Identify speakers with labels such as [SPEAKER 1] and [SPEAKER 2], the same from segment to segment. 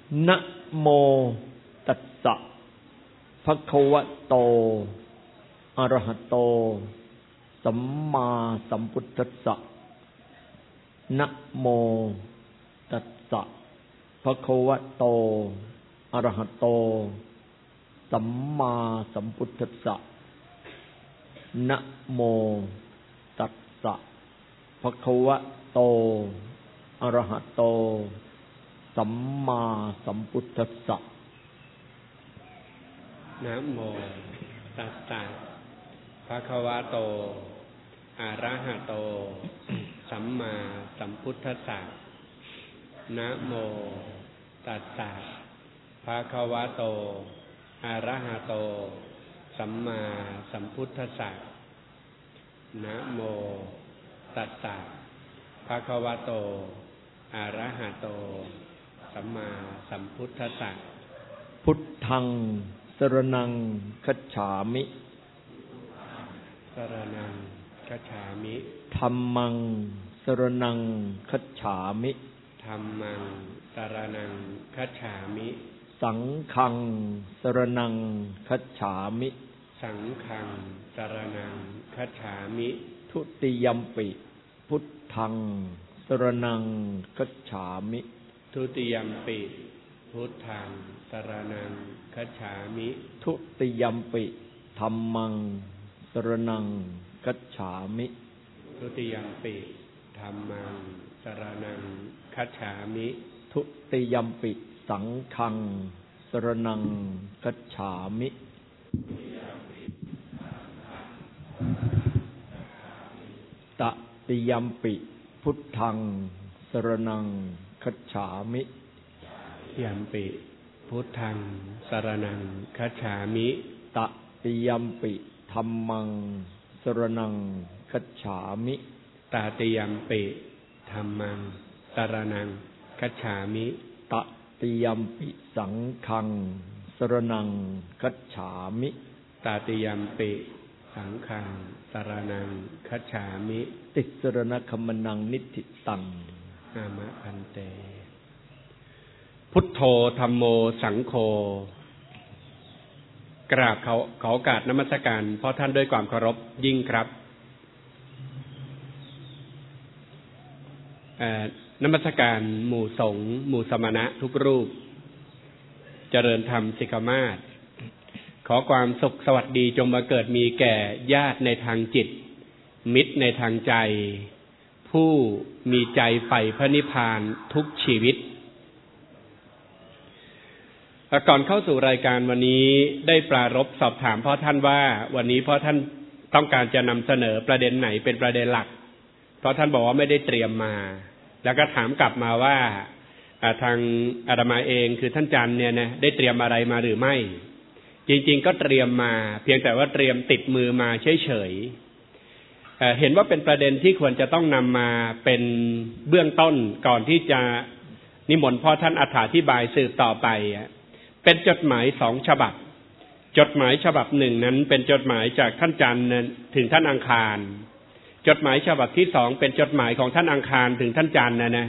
[SPEAKER 1] นะโมตัสสะภะคะวะโตอะระหะโตสัมมาสัมพุทธัสสะนะโมตัสสะภะคะวะโตอะระหะโตสัมมาสัมพุทธัสสะนะโมตัสสะภะคะวะโตอะระหะโตสัมมาสัมพุทธัสสะ
[SPEAKER 2] นะโมตัสสะภะคะวะโตอะระหะโตสัมมาสัมพุทธัสสะนะโมตัสสะภะคะวะโตอะระหะโตสัมมาสัมพุทธัสสะนะโมตัสสะภะคะวะโตอะระหะโตสัมมาสัมพุทธัสสะ
[SPEAKER 1] พุทธังสรณังคัจฉามิ
[SPEAKER 2] สรณังคัจฉามิ
[SPEAKER 1] ธัมมังสรณังคัจฉามิ
[SPEAKER 2] ธัมมังสรณังคัจฉามิ
[SPEAKER 1] สังฆังสรณังคัจฉามิ
[SPEAKER 2] สังฆังสรณังคัจฉามิ
[SPEAKER 1] ทุติยัมปิพุทธังสรณังคัจฉามิ
[SPEAKER 2] ทุติยัมปิพุทธังสรณังคัจฉามิ
[SPEAKER 1] ทุติยัมปิธัมมังสรณังคัจฉามิ
[SPEAKER 2] ทุติยัมปิธัมมังสรณังคัจฉามิ
[SPEAKER 1] ทุติยัมปิสังฆังสรณังคัจฉามิตติยัมปิพุทธังสรณังคัจฉามิ
[SPEAKER 2] ยัมปิพุทธังสรณังคัจฉามิ
[SPEAKER 1] ตติยัมปิธัมมังสรณังคัจฉามิ
[SPEAKER 2] ตติยัมปิธัมมังสรณังคัจฉามิ
[SPEAKER 1] ตติยัมปิสังฆังสรณังคัจฉามิ
[SPEAKER 2] ตติยัมปิสังฆังสรณังคัจฉามิ
[SPEAKER 1] ติสรณคัมมนังนิทธิตัง
[SPEAKER 2] อามะพันเตพุทโธธัมโมสังโฆกราบขอโอกาสนมัสการพ่อท่านด้วยความเคารพยิ่งครับนมัสการหมู่สงฆ์หมู่สมณะทุกรูปเจริญธรรมสิกขามาศขอความสุขสวัสดีจงมาเกิดมีแก่ญาติในทางจิตมิตรในทางใจผู้มีใจใฝ่พระนิพพานทุกชีวิตก่อนเข้าสู่รายการวันนี้ได้ปรารภสอบถามพ่อท่านว่าวันนี้พ่อท่านต้องการจะนำเสนอประเด็นไหนเป็นประเด็นหลักเพราะท่านบอกว่าไม่ได้เตรียมมาแล้วก็ถามกลับมาว่าทางอาตมาเองคือท่านจันเนี่ยนะได้เตรียมอะไรมาหรือไม่จริงๆก็เตรียมมาเพียงแต่ว่าเตรียมติดมือมาเฉยๆเห็นว่าเป็นประเด็นที่ควรจะต้องนำมาเป็นเบื้องต้นก่อนที่จะนิมนต์พ่อท่านอธิบายสืบต่อไปเป็นจดหมาย2ฉบับจดหมายฉบับหนึ่งนั้นเป็นจดหมายจากท่านจันทร์ถึงท่านอังคารจดหมายฉบับที่2เป็นจดหมายของท่านอังคารถึงท่านจันทร์นะ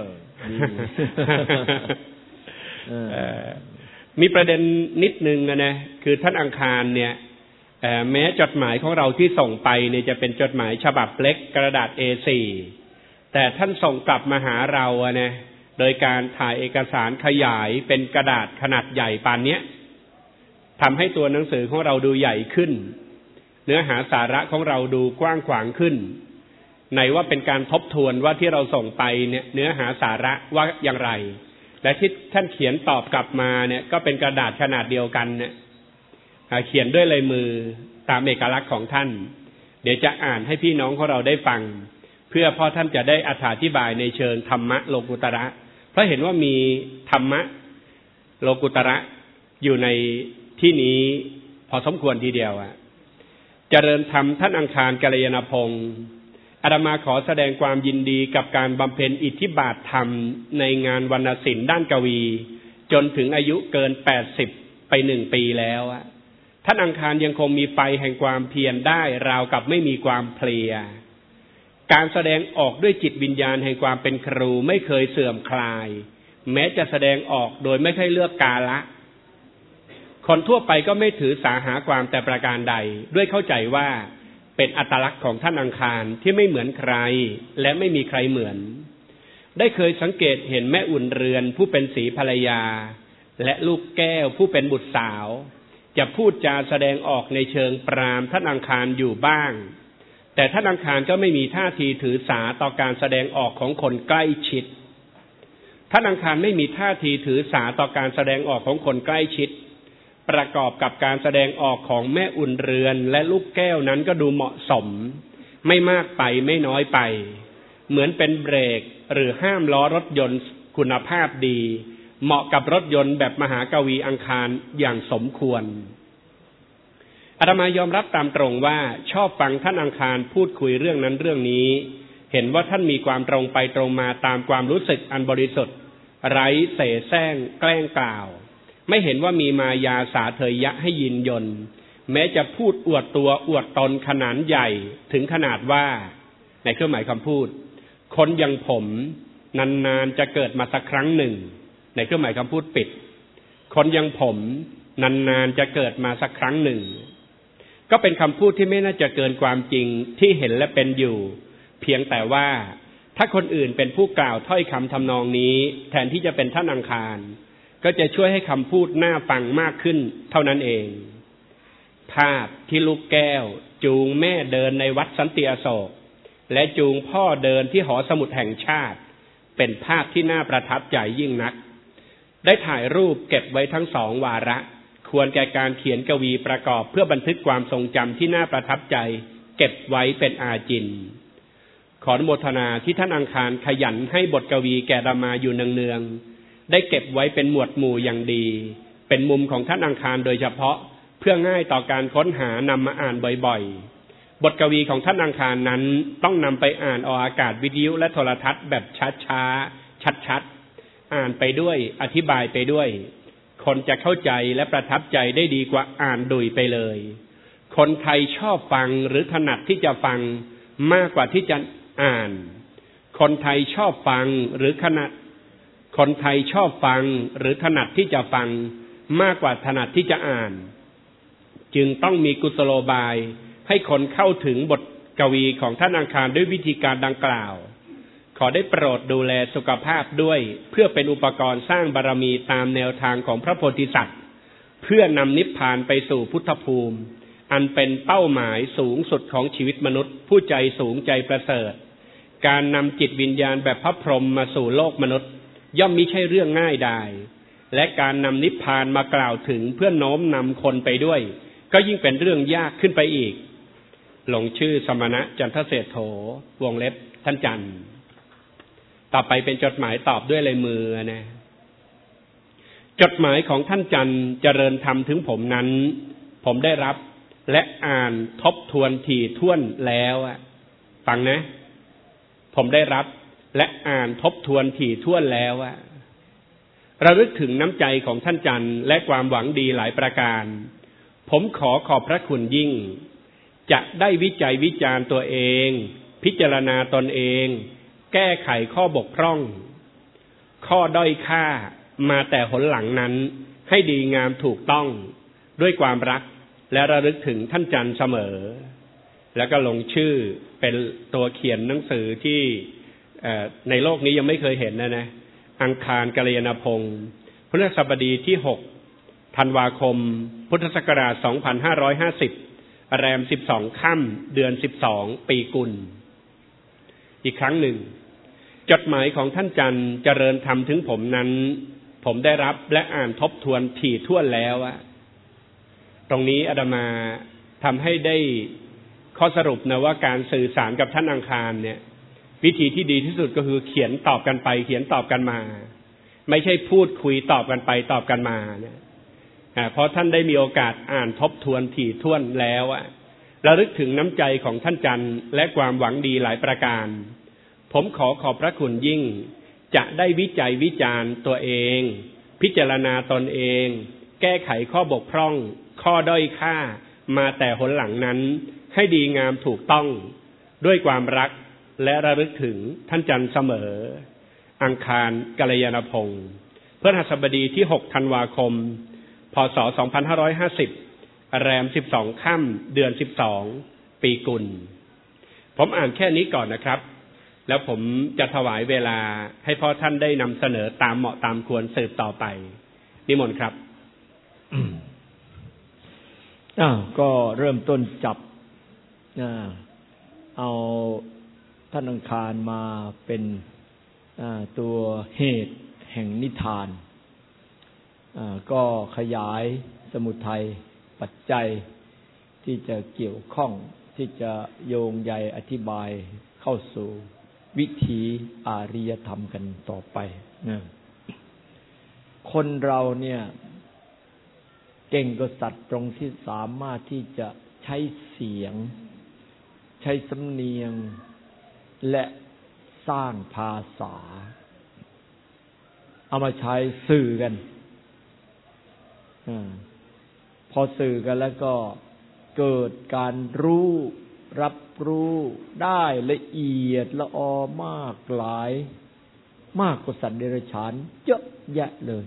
[SPEAKER 2] มีประเด็นนิดนึงนะคือท่านอังคารเนี่ยแม้จดหมายของเราที่ส่งไปเนี่ยจะเป็นจดหมายฉบับเล็กกระดาษ A4 แต่ท่านส่งกลับมาหาเรานะโดยการถ่ายเอกสารขยายเป็นกระดาษขนาดใหญ่ปานนี้ทำให้ตัวหนังสือของเราดูใหญ่ขึ้นเนื้อหาสาระของเราดูกว้างขวางขึ้นในว่าเป็นการทบทวนว่าที่เราส่งไปเนี่ยเนื้อหาสาระว่าอย่างไรและที่ท่านเขียนตอบกลับมาเนี่ยก็เป็นกระดาษขนาดเดียวกันเนี่ยเขียนด้วยลายมือตามเอกลักษณ์ของท่านเดี๋ยวจะอ่านให้พี่น้องของเราได้ฟังเพื่อพ่อท่านจะได้อธิบายในเชิงธรรมะโลกุตระเพราะเห็นว่ามีธรรมะโลกุตระอยู่ในที่นี้พอสมควรทีเดียวเจริญธรรมท่านอังคารกัลยาณพงศ์อาตมาขอแสดงความยินดีกับการบำเพ็ญอิทธิบาทธรรมในงานวรรณศิลป์ด้านกวีจนถึงอายุเกิน80ไป1 ปีแล้วท่านอังคารยังคงมีไฟแห่งความเพียรได้ราวกับไม่มีความเพลียการแสดงออกด้วยจิตวิญญาณแห่งความเป็นครูไม่เคยเสื่อมคลายแม้จะแสดงออกโดยไม่ค่อยเลือกกาละคนทั่วไปก็ไม่ถือสาหาความแต่ประการใดด้วยเข้าใจว่าเป็นอัตลักษณ์ของท่านอังคารที่ไม่เหมือนใครและไม่มีใครเหมือนได้เคยสังเกตเห็นแม่อุ่นเรือนผู้เป็นศรีภรรยาและลูกแก้วผู้เป็นบุตรสาวจะพูดจาแสดงออกในเชิงปรามท่านอังคารอยู่บ้างแต่ท่านอังคารก็ไม่มีท่าทีถือสาต่อการแสดงออกของคนใกล้ชิดท่านอังคารไม่มีท่าทีถือสาต่อการแสดงออกของคนใกล้ชิดประกอบกับการแสดงออกของแม่อุ่นเรือนและลูกแก้วนั้นก็ดูเหมาะสมไม่มากไปไม่น้อยไปเหมือนเป็นเบรกหรือห้ามล้อรถยนต์คุณภาพดีเหมาะกับรถยนต์แบบมหากวีอังคารอย่างสมควรอาตมายอมรับตามตรงว่าชอบฟังท่านอังคารพูดคุยเรื่องนั้นเรื่องนี้เห็นว่าท่านมีความตรงไปตรงมาตามความรู้สึกอันบริสุทธิ์ไร้เสแสร้งแกล้งกล่าวไม่เห็นว่ามีมายาสาเทยะให้ยินยนแม้จะพูดอวดตัวอวดตนขนาดใหญ่ถึงขนาดว่าในเครื่องหมายคำพูดคนอย่างผมนานๆจะเกิดมาสักครั้งหนึ่งในเครื่องหมายคำพูดปิดคนอย่างผมนานๆจะเกิดมาสักครั้งหนึ่งก็เป็นคำพูดที่ไม่น่าจะเกินความจริงที่เห็นและเป็นอยู่เพียงแต่ว่าถ้าคนอื่นเป็นผู้กล่าวถ้อยคำทำนองนี้แทนที่จะเป็นท่านอังคารก็จะช่วยให้คำพูดน่าฟังมากขึ้นเท่านั้นเองภาพที่ลูกแก้วจูงแม่เดินในวัดสันติอโศกและจูงพ่อเดินที่หอสมุดแห่งชาติเป็นภาพที่น่าประทับใจยิ่งนักได้ถ่ายรูปเก็บไว้ทั้งสองวาระควรแก่การเขียนกวีประกอบเพื่อบันทึกความทรงจำที่น่าประทับใจเก็บไว้เป็นอาจินขออนุโมทนาที่ท่านอังคารขยันให้บทกวีแก่อาตมาอยู่เนืองๆได้เก็บไว้เป็นหมวดหมู่อย่างดีเป็นมุมของท่านอังคารโดยเฉพาะเพื่อง่ายต่อการค้นหานำมาอ่านบ่อยๆบทกวีของท่านอังคารนั้นต้องนำไปอ่านออกอากาศวิทยุและโทรทัศน์แบบช้าๆชัดๆอ่านไปด้วยอธิบายไปด้วยคนจะเข้าใจและประทับใจได้ดีกว่าอ่านดุยไปเลยคนไทยชอบฟังหรือถนัดที่จะฟังมากกว่าที่จะอ่านคนไทยชอบฟังหรือคนไทยชอบฟังหรือถนัดที่จะฟังมากกว่าถนัดที่จะอ่านจึงต้องมีกุศโลบายให้คนเข้าถึงบทกวีของท่านอังคารด้วยวิธีการดังกล่าวขอได้โปรดดูแลสุขภาพด้วยเพื่อเป็นอุปกรณ์สร้างบารมีตามแนวทางของพระโพธิสัตว์เพื่อนำนิพพานไปสู่พุทธภูมิอันเป็นเป้าหมายสูงสุดของชีวิตมนุษย์ผู้ใจสูงใจประเสริฐการนำจิตวิญญาณแบบพระพรหมมาสู่โลกมนุษย์ย่อมมิใช่เรื่องง่ายดายและการนำนิพพานมากล่าวถึงเพื่อโน้มนำคนไปด้วยก็ยิ่งเป็นเรื่องยากขึ้นไปอีกลงชื่อสมณะจันทเศรษโธวงเล็บท่านจันทร์ต่อไปเป็นจดหมายตอบด้วยลายมือนะจดหมายของท่านจันทร์เจริญธรรมถึงผมนั้นผมได้รับและอ่านทบทวนถี่ถ้วนแล้วฟังนะผมได้รับและอ่านทบทวนถี่ถ้วนแล้วระลึกถึงน้ำใจของท่านจันทร์และความหวังดีหลายประการผมขอบพระคุณยิ่งจะได้วิจัยวิจารณ์ตัวเองพิจารณาตนเองแก้ไขข้อบกพร่องข้อด้อยค่ามาแต่หนหลังนั้นให้ดีงามถูกต้องด้วยความรักและระลึกถึงท่านจันทร์เสมอแล้วก็ลงชื่อเป็นตัวเขียนหนังสือที่ในโลกนี้ยังไม่เคยเห็นนะอังคารกัลยาณพงศ์พฤหัสบดีที่6ธันวาคมพุทธศักราช2550แรม12ค่ำเดือน12ปีกุลอีกครั้งหนึ่งจดหมายของท่านจันทร์เจริญธรรมถึงผมนั้นผมได้รับและอ่านทบทวนถี่ถ้วนแล้วตรงนี้อาตมาทำให้ได้ข้อสรุปนะว่าการสื่อสารกับท่านอังคารเนี่ยวิธีที่ดีที่สุดก็คือเขียนตอบกันไปเขียนตอบกันมาไม่ใช่พูดคุยตอบกันไปตอบกันมาเนี่ยเพราะท่านได้มีโอกาสอ่านทบทวนถี่ถ้วนแล้วระลึกถึงน้ำใจของท่านจันทร์และความหวังดีหลายประการผมขอบพระคุณยิ่งจะได้วิจัยวิจารณ์ตัวเองพิจารณาตนเองแก้ไขข้อบกพร่องข้อด้อยค่ามาแต่หนหลังนั้นให้ดีงามถูกต้องด้วยความรักและระลึกถึงท่านจันทร์เสมออังคารกัลยาณพงศ์พฤหัสบดีที่6ธันวาคมพศ2550แรม12ค่ำเดือน12ปีกุลผมอ่านแค่นี้ก่อนนะครับแล้วผมจะถวายเวลาให้พ่อท่านได้นำเสนอตามเหมาะตามควรสืบต่อไปนิมนต์ครับ
[SPEAKER 1] ก็เริ่มต้นจับเอาท่านอังคารมาเป็นตัวเหตุแห่งนิทานก็ขยายสมุทัยปัจจัยที่จะเกี่ยวข้องที่จะโยงใยอธิบายเข้าสู่วิถีอาริยธรรมกันต่อไปคนเราเนี่ยเก่งกว่าสัตว์ตรงที่สามารถที่จะใช้เสียงใช้สำเนียงและสร้างภาษาเอามาใช้สื่อกันพอสื่อกันแล้วก็เกิดการรู้รับรู้ได้ละเอียดละออมากหลายมากกว่าสัตว์เดรัจฉานเยอะแยะเลย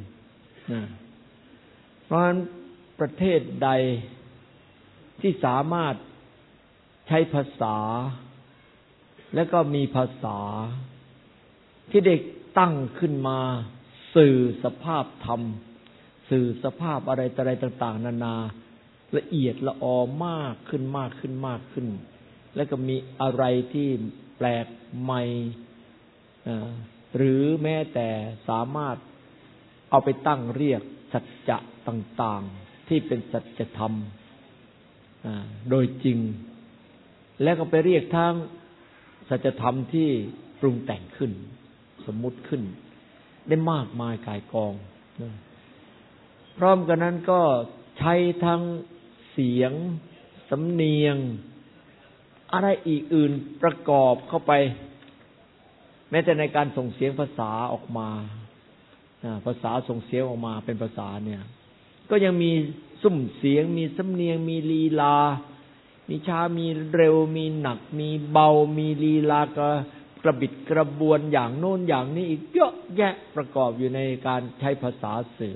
[SPEAKER 1] เพราะฉะนั้นประเทศใดที่สามารถใช้ภาษาและก็มีภาษาที่เด็กตั้งขึ้นมาสื่อสภาพธรรมสื่อสภาพอะไรต่ออะไรต่างๆนานาละเอียดละออมากขึ้นมากขึ้นมากขึ้นแล้วก็มีอะไรที่แปลกใหม่หรือแม้แต่สามารถเอาไปตั้งเรียกสัจจะต่างๆที่เป็นสัจธรรมโดยจริงแล้วก็ไปเรียกทั้งสัจธรรมที่ปรุงแต่งขึ้นสมมุติขึ้นได้มากมายกายกองพร้อมกันนั้นก็ใช้ทั้งเสียงสำเนียงอะไรอีกอื่นประกอบเข้าไปแม้แต่ในการส่งเสียงภาษาออกมาภาษาส่งเสียงออกมาเป็นภาษาเนี่ยก็ยังมีซุ้มเสียงมีสำเนียงมีลีลามีช้ามีเร็วมีหนักมีเบามีลีลากระบิดกระบวนอย่างโน้นอย่างนี้อีกเยอะแยะประกอบอยู่ในการใช้ภาษาสื่อ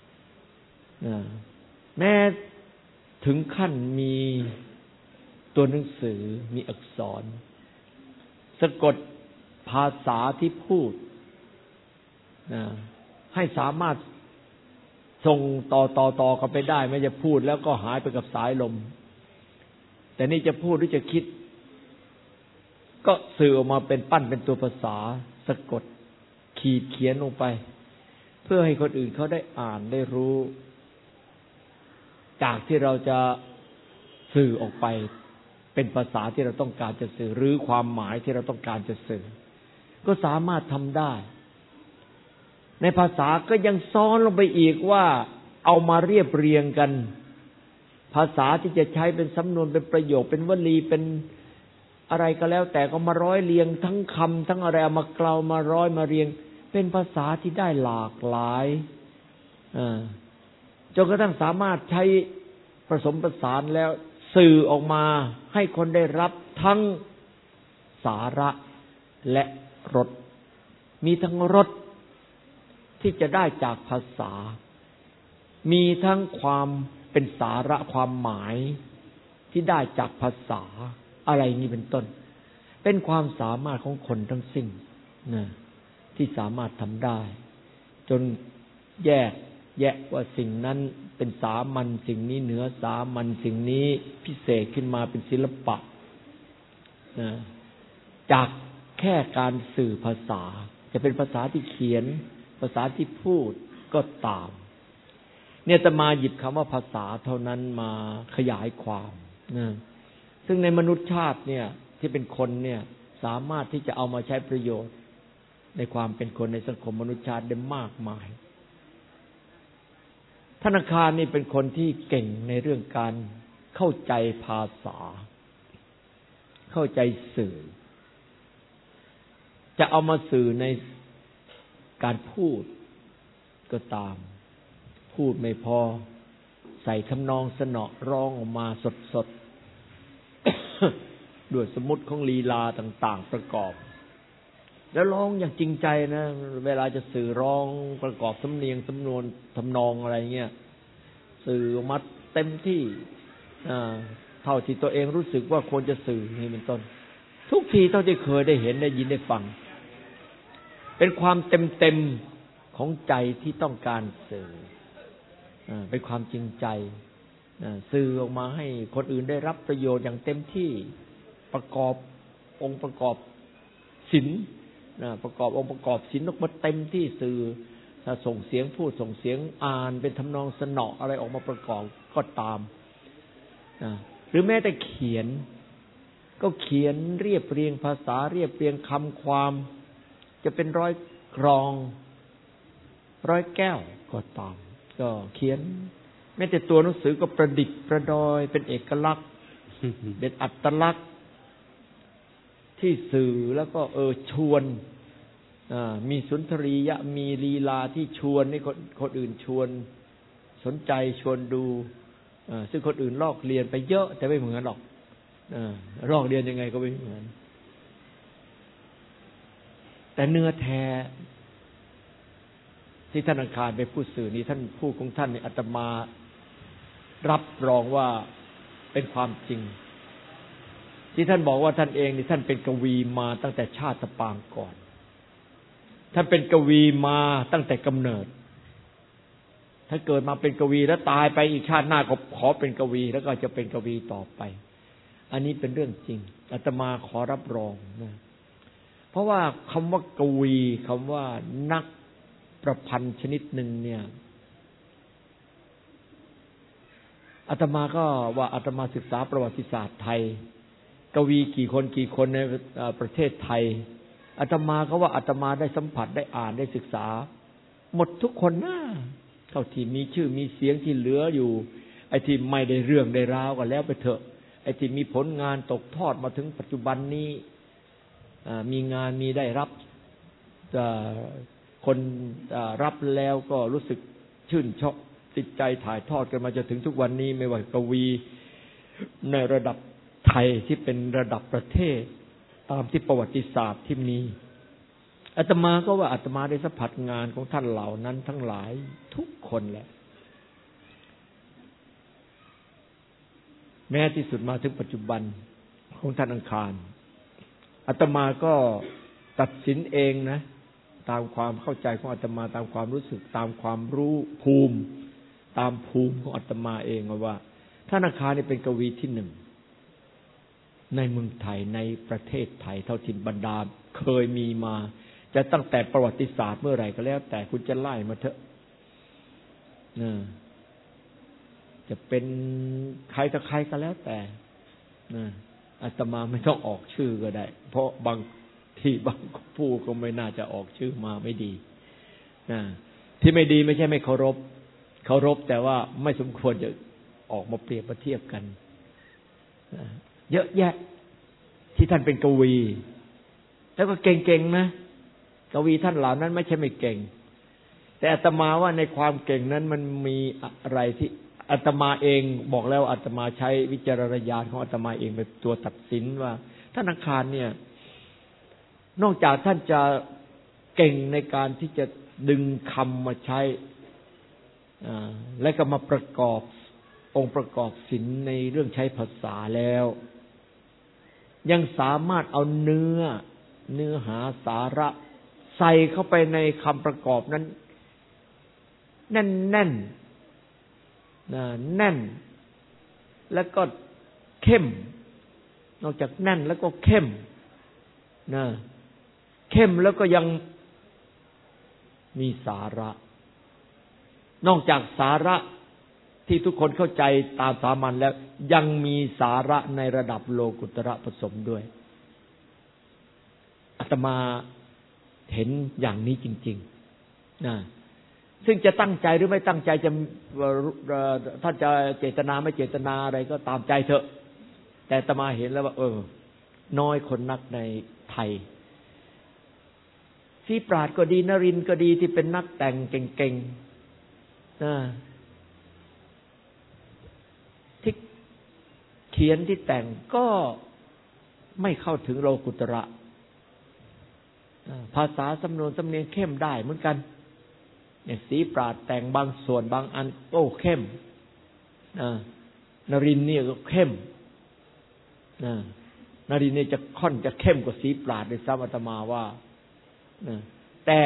[SPEAKER 1] แม้ถึงขั้นมีตัวหนังสือมีอักษรสะกดภาษาที่พูดให้สามารถส่งต่อกันไปได้ไม่จะพูดแล้วก็หายไปกับสายลมแต่นี่จะพูดหรือจะคิดก็สื่อออกมาเป็นปั้นเป็นตัวภาษาสะกดขีดเขียนลงไปเพื่อให้คนอื่นเขาได้อ่านได้รู้จากที่เราจะสื่อออกไปเป็นภาษาที่เราต้องการจะสื่อหรือความหมายที่เราต้องการจะสื่อก็สามารถทำได้ในภาษาก็ยังซ้อนลงไปอีกว่าเอามาเรียบเรียงกันภาษาที่จะใช้เป็นสำนวนเป็นประโยคเป็นวลีเป็นอะไรก็แล้วแต่ก็มาร้อยเรียงทั้งคำทั้งอะไรเอามาเกลามาร้อยมาเรียงเป็นภาษาที่ได้หลากหลายจนกระทั่งสามารถใช้ผสมผสานแล้วสื่อออกมาให้คนได้รับทั้งสาระและรสมีทั้งรสที่จะได้จากภาษามีทั้งความเป็นสาระความหมายที่ได้จากภาษาอะไรนี้เป็นต้นเป็นความสามารถของคนทั้งสิ้นที่สามารถทำได้จนแยกแยะว่าสิ่งนั้นเป็นสามัญสิ่งนี้เหนือสามัญสิ่งนี้พิเศษขึ้นมาเป็นศิลปะจากแค่การสื่อภาษาจะเป็นภาษาที่เขียนภาษาที่พูดก็ตามเนี่ยจะมาหยิบคำว่าภาษาเท่านั้นมาขยายความซึ่งในมนุษยชาติเนี่ยที่เป็นคนเนี่ยสามารถที่จะเอามาใช้ประโยชน์ในความเป็นคนในสังคมมนุษยชาติได้มากมายธนาคารนี่เป็นคนที่เก่งในเรื่องการเข้าใจภาษาเข้าใจสื่อจะเอามาสื่อในการพูดก็ตามพูดไม่พอใส่ทำนองสนอร้องออกมาสดๆ ด้วยสมมุติของลีลาต่างๆประกอบแล้วร้องอย่างจริงใจนะเวลาจะสื่อร้องประกอบสำเนียงสำนวนทำนองอะไรเงี้ยสื่อมาเต็มที่เท่าที่ตัวเองรู้สึกว่าควรจะสื่อนี่เป็นต้นทุกทีเท่าที่เคยได้เห็นได้ยินได้ฟังเป็นความเต็มของใจที่ต้องการสื่อเป็นความจริงใจสื่อออกมาให้คนอื่นได้รับประโยชน์อย่างเต็มที่ประกอบองค์ประกอบศีลประกอบองค์ประกอบศีลออกมาเต็มที่สื่อถ้าส่งเสียงพูดส่งเสียงอ่านเป็นทำนองสนออะไรออกมาประกอบก็ตามหรือแม้แต่เขียนก็เขียนเรียบเรียงภาษาเรียบเรียงคำความจะเป็นร้อยกรองร้อยแก้วก็ตามก็เขียนแม้แต่ตัวหนังสือก็ประดิษฐ์ประดอยเป็นเอกลักษณ์ เป็นอัตลักษณ์ที่สื่อแล้วก็ชวนมีสุนทรียะมีลีลาที่ชวนให้คนอื่นชวนสนใจชวนดูซึ่งคนอื่นลอกเรียนไปเยอะแต่ไม่เหมือนหรอกลอกเรียนยังไงก็ไม่เหมือนแต่เนื้อแท้ที่ท่านอังคารไปพูดสื่อนี้ท่านพูดของท่านนี่อาตมารับรองว่าเป็นความจริงที่ท่านบอกว่าท่านเองนี่ท่านเป็นกวีมาตั้งแต่ชาติปางก่อนท่านเป็นกวีมาตั้งแต่กำเนิดถ้าเกิดมาเป็นกวีแล้วตายไปอีกชาติหน้าก็ขอเป็นกวีแล้วก็จะเป็นกวีต่อไปอันนี้เป็นเรื่องจริงอาตมาขอรับรองนะเพราะว่าคำว่ากวีคำว่านักประพันธ์ชนิดหนึ่งเนี่ยอาตมาก็ว่าอาตมาศึกษาประวัติศาสตร์ไทยกวีกี่คนในประเทศไทยอาตมาก็ว่าอาตมาได้สัมผัสได้อ่านได้ศึกษาหมดทุกคนนะเท่าที่มีชื่อมีเสียงที่เหลืออยู่ไอ้ที่ไม่ได้เรื่องได้ราวก็แล้วไปเถอะไอ้ที่มีผลงานตกทอดมาถึงปัจจุบันนี้มีงานมีได้รับคนรับแล้วก็รู้สึกชื่นชอบติดใจถ่ายทอดกันมาจนถึงทุกวันนี้ไม่ว่ากวีในระดับไทยที่เป็นระดับประเทศตามที่ประวัติศาสตร์ที่มีอาตมาก็ว่าอาตมาได้สัมผัสงานของท่านเหล่านั้นทั้งหลายทุกคนแหละแม้ที่สุดมาถึงปัจจุบันของท่านอังคารอาตมาก็ตัดสินเองนะตามความเข้าใจของอาตมาตามความรู้สึกตามความรู้ภูมิตามภูมิของอาตมาเองว่าท่านอังคารนี่เป็นกวีที่หนึ่งในเมืองไทยในประเทศไทยเท่าที่บรรดาเคยมีมาจะตั้งแต่ประวัติศาสตร์เมื่อไหร่ก็แล้วแต่คุณจะไล่มาเถอะจะเป็นใครต่อใครก็แล้วแต่อาตมาไม่ต้องออกชื่อก็ได้เพราะบางที่บางผู้ก็ไม่น่าจะออกชื่อมาไม่ดีที่ไม่ดีไม่ใช่ไม่เคารพแต่ว่าไม่สมควรจะออกมาเปรียบเทียบกันเยอะแยะที่ท่านเป็นกวีแล้วก็เก่งๆนะกวีท่านเหล่านั้นไม่ใช่ไม่เก่งแต่อาตมาว่าในความเก่งนั้นมันมีอะไรที่อาตมาเองบอกแล้วอาตมาใช้วิจารณญาณของอาตมาเองเป็นตัวตัดสินว่าท่านอังคารเนี่ยนอกจากท่านจะเก่งในการที่จะดึงคำมาใช้และก็มาประกอบองค์ประกอบศิลป์ในเรื่องใช้ภาษาแล้วยังสามารถเอาเนื้อหาสาระใส่เข้าไปในคำประกอบนั้นแน่นแล้วก็เข้มนอกจากแน่นแล้วก็เข้มเข้มแล้วก็ยังมีสาระนอกจากสาระที่ทุกคนเข้าใจตามสามัญแล้วยังมีสาระในระดับโลกุตระผสมด้วยอาตมาเห็นอย่างนี้จริงๆซึ่งจะตั้งใจหรือไม่ตั้งใจจะท่านจะเจตนาไม่เจตนาอะไรก็ตามใจเถอะแต่อาตมาเห็นแล้วว่าน้อยคนนักในไทยศรีปราชญ์ก็ดีนรินทร์ก็ดีที่เป็นนักแต่งเก่งๆที่เขียนที่แต่งก็ไม่เข้าถึงโลกุตระภาษาสำนวนสำเนียงเข้มได้เหมือนกันอย่างสีปราดแต่งบางส่วนบางอันโอ้เข้มนรินทร์เนี่ยก็เข้มนรินทร์เนี่ยจะค่อนจะเข้มกว่าสีปราดด้วยซ้ำอาตมาว่าแต่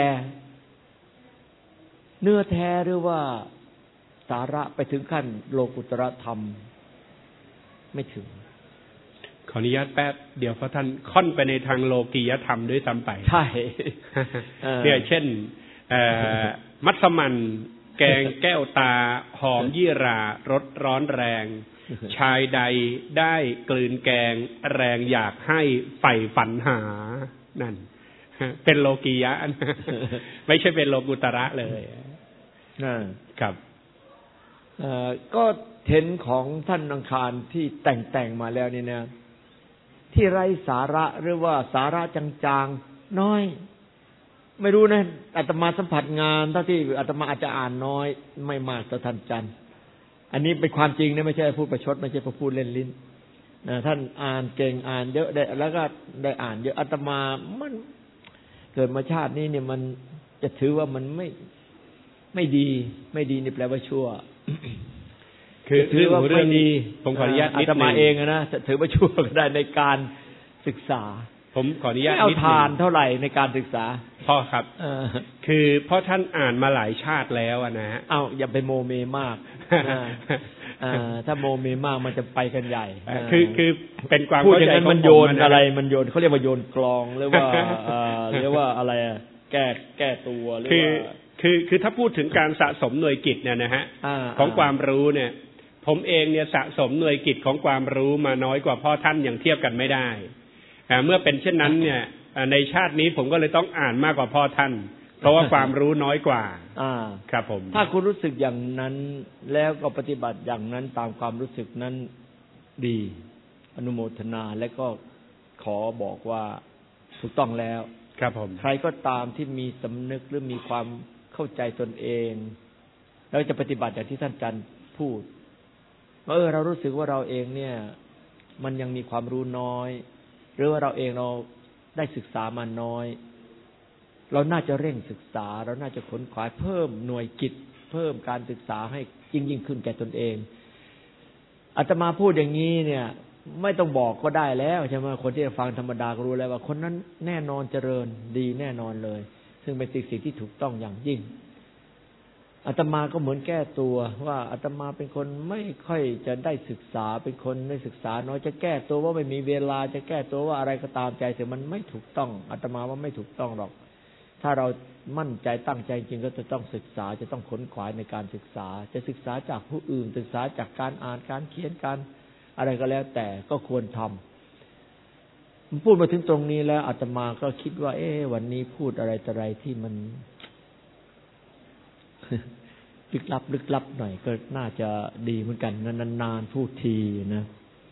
[SPEAKER 1] เนื้อแท้หรือว่าสาระไปถึงขั้นโลกุตรธรรมไม่ถึง
[SPEAKER 2] ขออนุญาตแป๊บเดี๋ยวเพราะท่านค่อนไปในทางโลกียธรรมด้วยซ้ำไป
[SPEAKER 1] ใช่
[SPEAKER 2] เนี่ยเช่นมัสมั่นแกงแก้วตาหอมยี่หร่ารสร้อนแรงชายใดได้กลืนแกงแรงอยากให้ใฝ่ฝันหานั่นเป็นโลกียะไม่ใช่เป็นโลกุตระเลยครับ
[SPEAKER 1] ก็เห็นของท่านอังคารที่แต่งมาแล้วนี่นะที่ไร้สาระหรือว่าสาระจางๆน้อยไม่รู้นะอาตมาสัมผัสงานเท่าที่อาตมาอาจจะอ่านน้อยไม่มากต่อท่านจันทร์อันนี้เป็นความจริงนะไม่ใช่พูดประชดไม่ใช่พูดเล่นลิ้นนะท่านอ่านเก่งอ่านเยอะได้แล้วก็ได้อ่านเยอะอาตมามันเกิดมาชาตินี้เนี่ยมันจะถือว่ามันไม่ดีนี่แปลว่าชั่ว
[SPEAKER 2] คือถือว่าไม่ดีผมขออนุญาต
[SPEAKER 1] อาตมาเองนะถือว่าชั่วก็ได้ในการศึกษา
[SPEAKER 2] ผมขออนุญาต
[SPEAKER 1] ไม่เอาทานเท่าไหร่ในการศึกษา
[SPEAKER 2] พ่อครับคือเพราะท่านอ่านมาหลายชาติแล้วนะ
[SPEAKER 1] เอาอย่าไปโมเมมากถ้าโมเมมากมันจะไปกันใหญ่
[SPEAKER 2] คือเป็นความ
[SPEAKER 1] เข้าใจของมันโยนอะไรมันโยนเขาเรียกว่าโยนกลองหรือว่าเรียกว่าอะไรแก้ตัวหรือว่า
[SPEAKER 2] คือถ้าพูดถึงการสะสมหน่วยกิจเนี่ยนะฮะของความรู้เนี่ยผมเองเนี่ยสะสมหน่วยกิจของความรู้มาน้อยกว่าพ่อท่านอย่างเทียบกันไม่ได้เมื่อเป็นเช่นนั้นเนี่ยในชาตินี้ผมก็เลยต้องอ่านมากกว่าพ่อท่านเพราะว่าความรู้น้อยกว่าครับผม
[SPEAKER 1] ถ้าคุณรู้สึกอย่างนั้นแล้วก็ปฏิบัติอย่างนั้นตามความรู้สึกนั้นดีอนุโมทนาและก็ขอบอกว่าถูกต้องแล้ว
[SPEAKER 2] ครับผม
[SPEAKER 1] ใครก็ตามที่มีสำนึกหรือมีความเข้าใจตนเองแล้วจะปฏิบัติอย่างที่ท่านจันทร์พูดเรารู้สึกว่าเราเองเนี่ยมันยังมีความรู้น้อยหรือว่าเราเองเราได้ศึกษามาน้อยเราน่าจะเร่งศึกษาเราน่าจะขนขวายเพิ่มหน่วยกิจเพิ่มการศึกษาให้ยิ่งขึ้นแก่ตนเองอาตมาพูดอย่างนี้เนี่ยไม่ต้องบอกก็ได้แล้วใช่ไหมคนที่ฟังธรรมดาก็รู้แล้วว่าคนนั้นแน่นอนเจริญดีแน่นอนเลยซึ่งเป็นสิ่งที่ถูกต้องอย่างยิ่งอาตมาก็เหมือนแก้ตัวว่าอาตมาเป็นคนไม่ค่อยจะได้ศึกษาเป็นคนไม่ศึกษาน้อยจะแก้ตัวว่าไม่มีเวลาจะแก้ตัวว่าอะไรก็ตามใจแต่มันไม่ถูกต้องอาตมาว่าไม่ถูกต้องหรอกถ้าเรามั่นใจตั้งใจจริงก็จะต้องศึกษาจะต้องขนขวายในการศึกษาจะศึกษาจากผู้อื่นศึกษาจากการอ่านการเขียนการอะไรก็แล้วแต่ก็ควรทำพูดมาถึงตรงนี้แล้วอาตมาก็คิดว่าวันนี้พูดอะไรต่ออะไรที่มันลึกลับหน่อยก็น่าจะดีเหมือนกันนานๆพูดทีนะ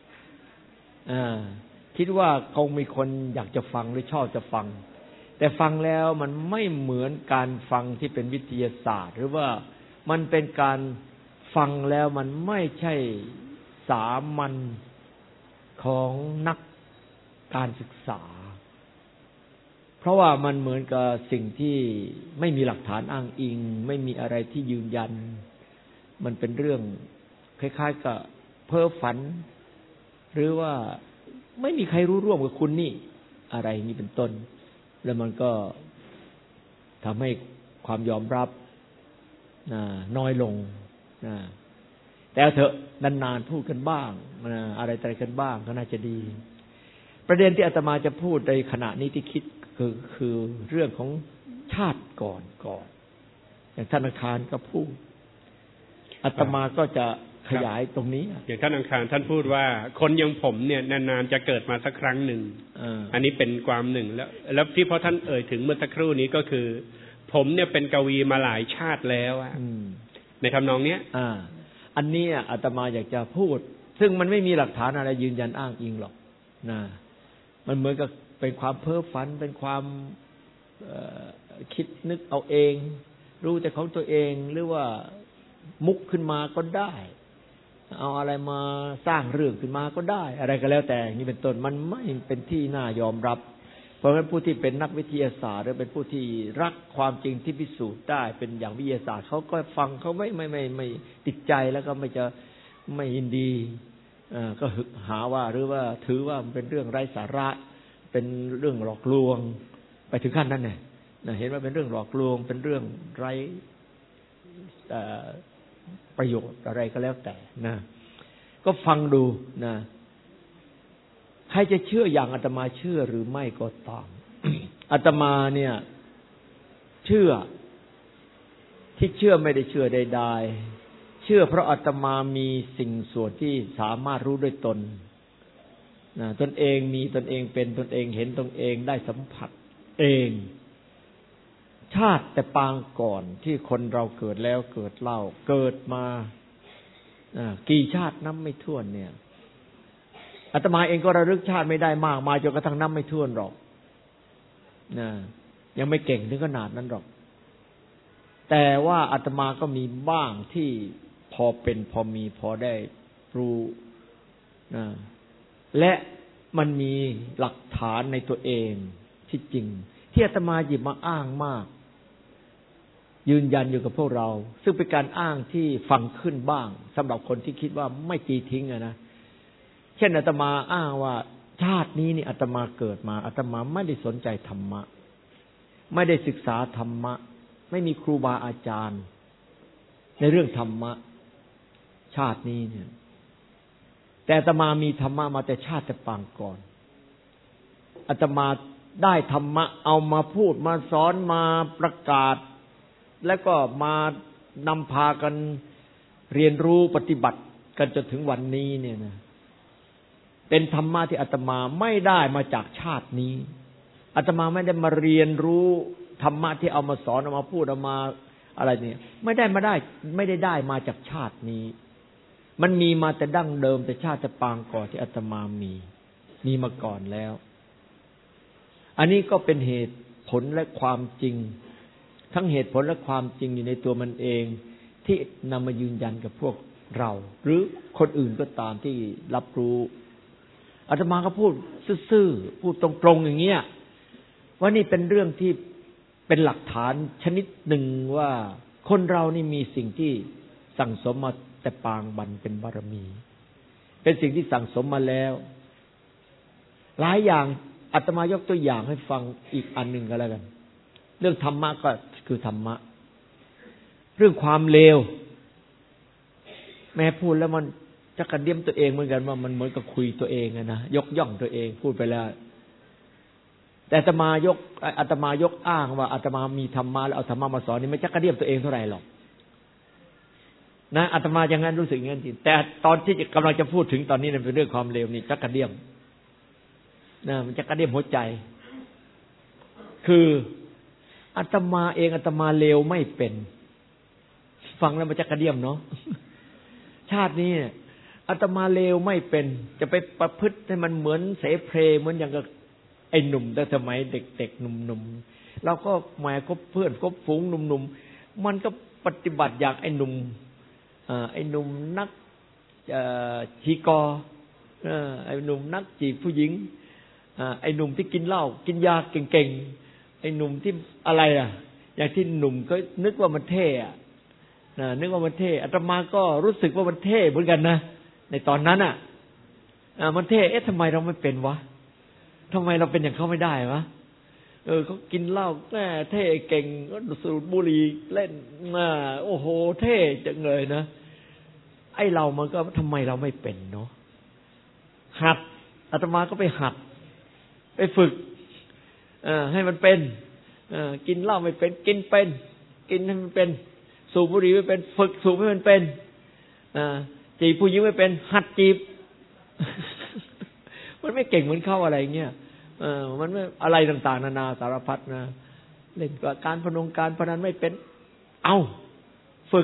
[SPEAKER 1] คิดว่าคงมีคนอยากจะฟังหรือชอบจะฟังแต่ฟังแล้วมันไม่เหมือนการฟังที่เป็นวิทยาศาสตร์หรือว่ามันเป็นการฟังแล้วมันไม่ใช่สามัญของนักการศึกษาเพราะว่ามันเหมือนกับสิ่งที่ไม่มีหลักฐานอ้างอิงไม่มีอะไรที่ยืนยันมันเป็นเรื่องคล้ายๆกับเพ้อฝันหรือว่าไม่มีใครรู้ร่วมกับคุณนี่อะไรนี้เป็นต้นแล้วมันก็ทำให้ความยอมรับน้อยลงแต่เถอะนานๆพูดกันบ้างอะไรกันบ้างก็น่าจะดีประเด็นที่อาตมาจะพูดในขณะนี้ที่คิดคือเรื่องของชาติก่อนอย่างท่านอังคารก็พูดอาตมาก็จะขยายตรงนี้
[SPEAKER 2] อย่างท่านอังคารท่านพูดว่าคนอย่างผมเนี่ยนานๆจะเกิดมาสักครั้งหนึ่งอันนี้เป็นความหนึ่งแล้วที่พอท่านเอ่ยถึงเมื่อสักครู่นี้ก็คือผมเนี่ยเป็นกวีมาหลายชาติแล้วในทำนองเนี้ย
[SPEAKER 1] อันนี้อาตมาอยากจะพูดซึ่งมันไม่มีหลักฐานอะไรยืนยันอ้างอิงหรอกนะมันเหมือนกับเป็นความเพ้อฝันเป็นความคิดนึกเอาเองรู้แต่ของตัวเองหรือว่ามุกขึ้นมาก็ได้เอาอะไรมาสร้างเรื่องขึ้นมาก็ได้อะไรก็แล้วแต่นี่เป็นต้นมันไม่เป็นที่น่ายอมรับเพราะฉะนั้นผู้ที่เป็นนักวิทยาศาสตร์หรือเป็นผู้ที่รักความจริงที่พิสูจน์ได้เป็นอย่างวิทยาศาสตร์เขาก็ฟังเขาไม่ติดใจแล้วก็ไม่ยินดีก็หาว่าหรือว่าถือว่ามันเป็นเรื่องไร้สาระเป็นเรื่องหลอกลวงไปถึงขั้นนั้นเนี่ยเห็นว่าเป็นเรื่องหลอกลวงเป็นเรื่องไร้ประโยชน์อะไรก็แล้วแต่นะก็ฟังดูนะใครจะเชื่ออย่างอาตมาเชื่อหรือไม่ก็ตาม อาตมาเนี่ยเชื่อที่เชื่อไม่ได้เชื่อใดๆเชื่อเพราะอาตมามีสิ่งส่วนที่สามารถรู้ด้วยตนตนเองมีตนเองเป็นตนเองเห็นตนเองได้สัมผัสเองชาติแต่ปางก่อนที่คนเราเกิดแล้วเกิดเล่าเกิดมากี่ชาตินับไม่ถ้วนเนี่ยอาตมาเองก็ระลึกชาติไม่ได้มากมายจนกระทั่งนับไม่ถ้วนหรอกยังไม่เก่งถึงขนาดนั้นหรอกแต่ว่าอาตมาก็มีบ้างที่พอเป็นพอมีพอได้รู้และมันมีหลักฐานในตัวเองที่จริงที่อาตมาหยิบมาอ้างมากยืนยันอยู่กับพวกเราซึ่งเป็นการอ้างที่ฟังขึ้นบ้างสำหรับคนที่คิดว่าไม่ตีทิ้งนะเช่นอาตมาอ้างว่าชาตินี้นี่อาตมาเกิดมาอาตมาไม่ได้สนใจธรรมะไม่ได้ศึกษาธรรมะไม่มีครูบาอาจารย์ในเรื่องธรรมะชาตินี้เนี่ยแต่อาตมามีธรรมะมาแต่ชาติแต่ปางก่อนอาตมาได้ธรรมะเอามาพูดมาสอนมาประกาศแล้วก็มานำพากันเรียนรู้ปฏิบัติกันจนถึงวันนี้เนี่ยนะเป็นธรรมะที่อาตมาไม่ได้มาจากชาตินี้อาตมาไม่ได้มาเรียนรู้ธรรมะที่เอามาสอนเอามาพูดเอามาอะไรเนี่ยไม่ได้มาจากชาตินี้มันมีมาแต่ดั้งเดิมแต่ชาติแต่ปางก่อนที่อาตมามีมาก่อนแล้วอันนี้ก็เป็นเหตุผลและความจริงทั้งเหตุผลและความจริงอยู่ในตัวมันเองที่นำมายืนยันกับพวกเราหรือคนอื่นก็ตามที่รับรู้อาตมาก็พูดซื่อๆพูดตรงๆอย่างเงี้ยว่านี่เป็นเรื่องที่เป็นหลักฐานชนิดหนึ่งว่าคนเรานี่มีสิ่งที่สั่งสมมาแต่ปางบันเป็นบารมีเป็นสิ่งที่สั่งสมมาแล้วหลายอย่างอาตมายกตัวอย่างให้ฟังอีกอันหนึ่งก็แล้วกันเรื่องธรรมะก็คือธรรมะเรื่องความเลวแม้พูดแล้วมันจะกระเดี่ยมตัวเองเหมือนกันว่ามันเหมือนกับคุยตัวเองนะยกย่องตัวเองพูดไปแล้วแต่อาตมายกอ้างว่าอาตมามีธรรมะแล้วเอาธรรมะมาสอนนี่ไม่จะกระเดี่ยมตัวเองเท่าไหร่หรอกนะอาตมาอย่างนั้นรู้สึกอย่างนั้นจริงแต่ตอนที่กำลังจะพูดถึงตอนนี้เป็นเรื่องความเลวนี่จะกระเดี่ยมนะมันจะกระเดี่ยมหัวใจคืออาตมาเองอาตมาเลวไม่เป็นฟังแล้วมันจะกระเดี่ยมเนาะชาตินี้อาตมาเลวไม่เป็นจะไปประพฤติให้มันเหมือนเสเพลเหมือนอย่างกับไอ้หนุ่มแต่สมัยเด็กๆหนุ่มๆเราก็แหมคบเพื่อนคบฝูงหนุ่มๆมันก็ปฏิบัติอย่างไอ้หนุ่มนักชีกอไอ้หนุ่มนักจีบผู้หญิงไอ้หนุ่มที่กินเหล้ากินยาเก่งๆไอ้หนุ่มที่อะไรอย่างที่หนุ่มก็นึกว่ามันเท่นึกว่ามันเท่อาตมาก็รู้สึกว่ามันเท่เหมือนกันนะในตอนนั้นมันเท่ทำไมเราไม่เป็นวะทำไมเราเป็นอย่างเขาไม่ได้วะเขากินเหล้าแม่เท่เก่งก็สูบบุหรี่เล่นโอ้โหเท่จังเลยนะไอ้เรามันก็ทำไมเราไม่เป็นเนาะหัดอาตมาก็ไปหัดไปฝึกให้มันเป็นกินเหล้าไม่เป็นกินเป็นกินให้มันเป็นสูบบุหรี่ไม่เป็นฝึกสูบให้มันเป็นจีบผู้หญิงไม่เป็นหัดจีบมันไม่เก่งเหมือนเขาอะไรเงี้ยมันไม่อะไรต่างๆนานาสารพัดนะเล่นการพนันไม่เป็นเอาฝึก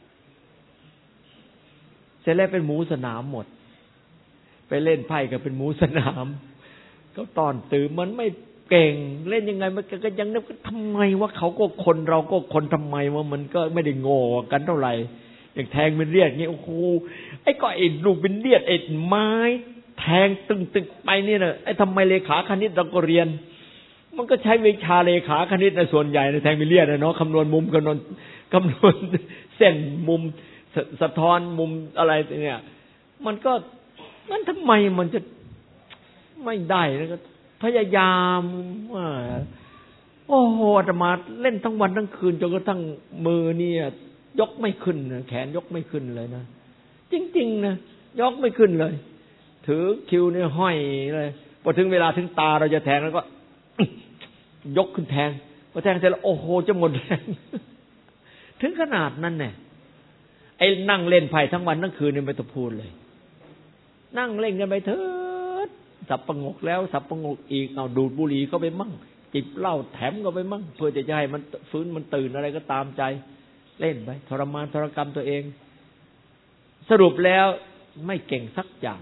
[SPEAKER 1] เสร็จแล้วเป็นหมูสนามหมดไปเล่นไพ่ก็เป็นหมูสนามเขาตอนตื่นมันไม่เก่งเล่นยังไงมันก็ยังนึกทำไมว่าเขาก็คนเราก็คนทำไมว่ามันก็ไม่ได้โง่กันเท่าไหร่อย่างแทงเป็นเลียดเงี้ยโอ้โหไอ้ก็ไอ้ลูกเป็นเลียดไอ้ไม้แทงตึงๆไปนี่นะไอ้ทำไมเลขาคณิตเราก็เรียนมันก็ใช้วิชาเลขาคณิตในส่วนใหญ่ในแทงมิเลียนนะเนาะคำนวณมุมคำนวณเส้นมุมสะท้อนมุมอะไรเนี่ยมันก็นั่นทำไมมันจะไม่ได้แล้วก็พยายามโอ้โหอาตมาเล่นทั้งวันทั้งคืนจนกระทั่งมือเนี่ยยกไม่ขึ้นแขนยกไม่ขึ้นเลยนะจริงๆนะยกไม่ขึ้นเลยถือคิวเนี่ยห้อยเลยพอถึงเวลาถึงตาเราจะแทงแล้วก็ยกขึ้นแทงพอแทงเสร็จแล้วโอ้โหจะหมดแรงถึงขนาดนั้นเนี่ยไอ้นั่งเล่นไพ่ทั้งวันทั้งคืนเนี่ยไม่ต้องพูดเลยนั่งเล่นกันไปเถิดสับประงกแล้วสับประงกอีกเอาดูดบุหรี่เข้าไปมั่งจิบเหล้าแถมเข้าไปมั่งเพื่อจะให้มันฟื้นมันตื่นอะไรก็ตามใจเล่นไปทรมานทรกรรมตัวเองสรุปแล้วไม่เก่งสักอย่าง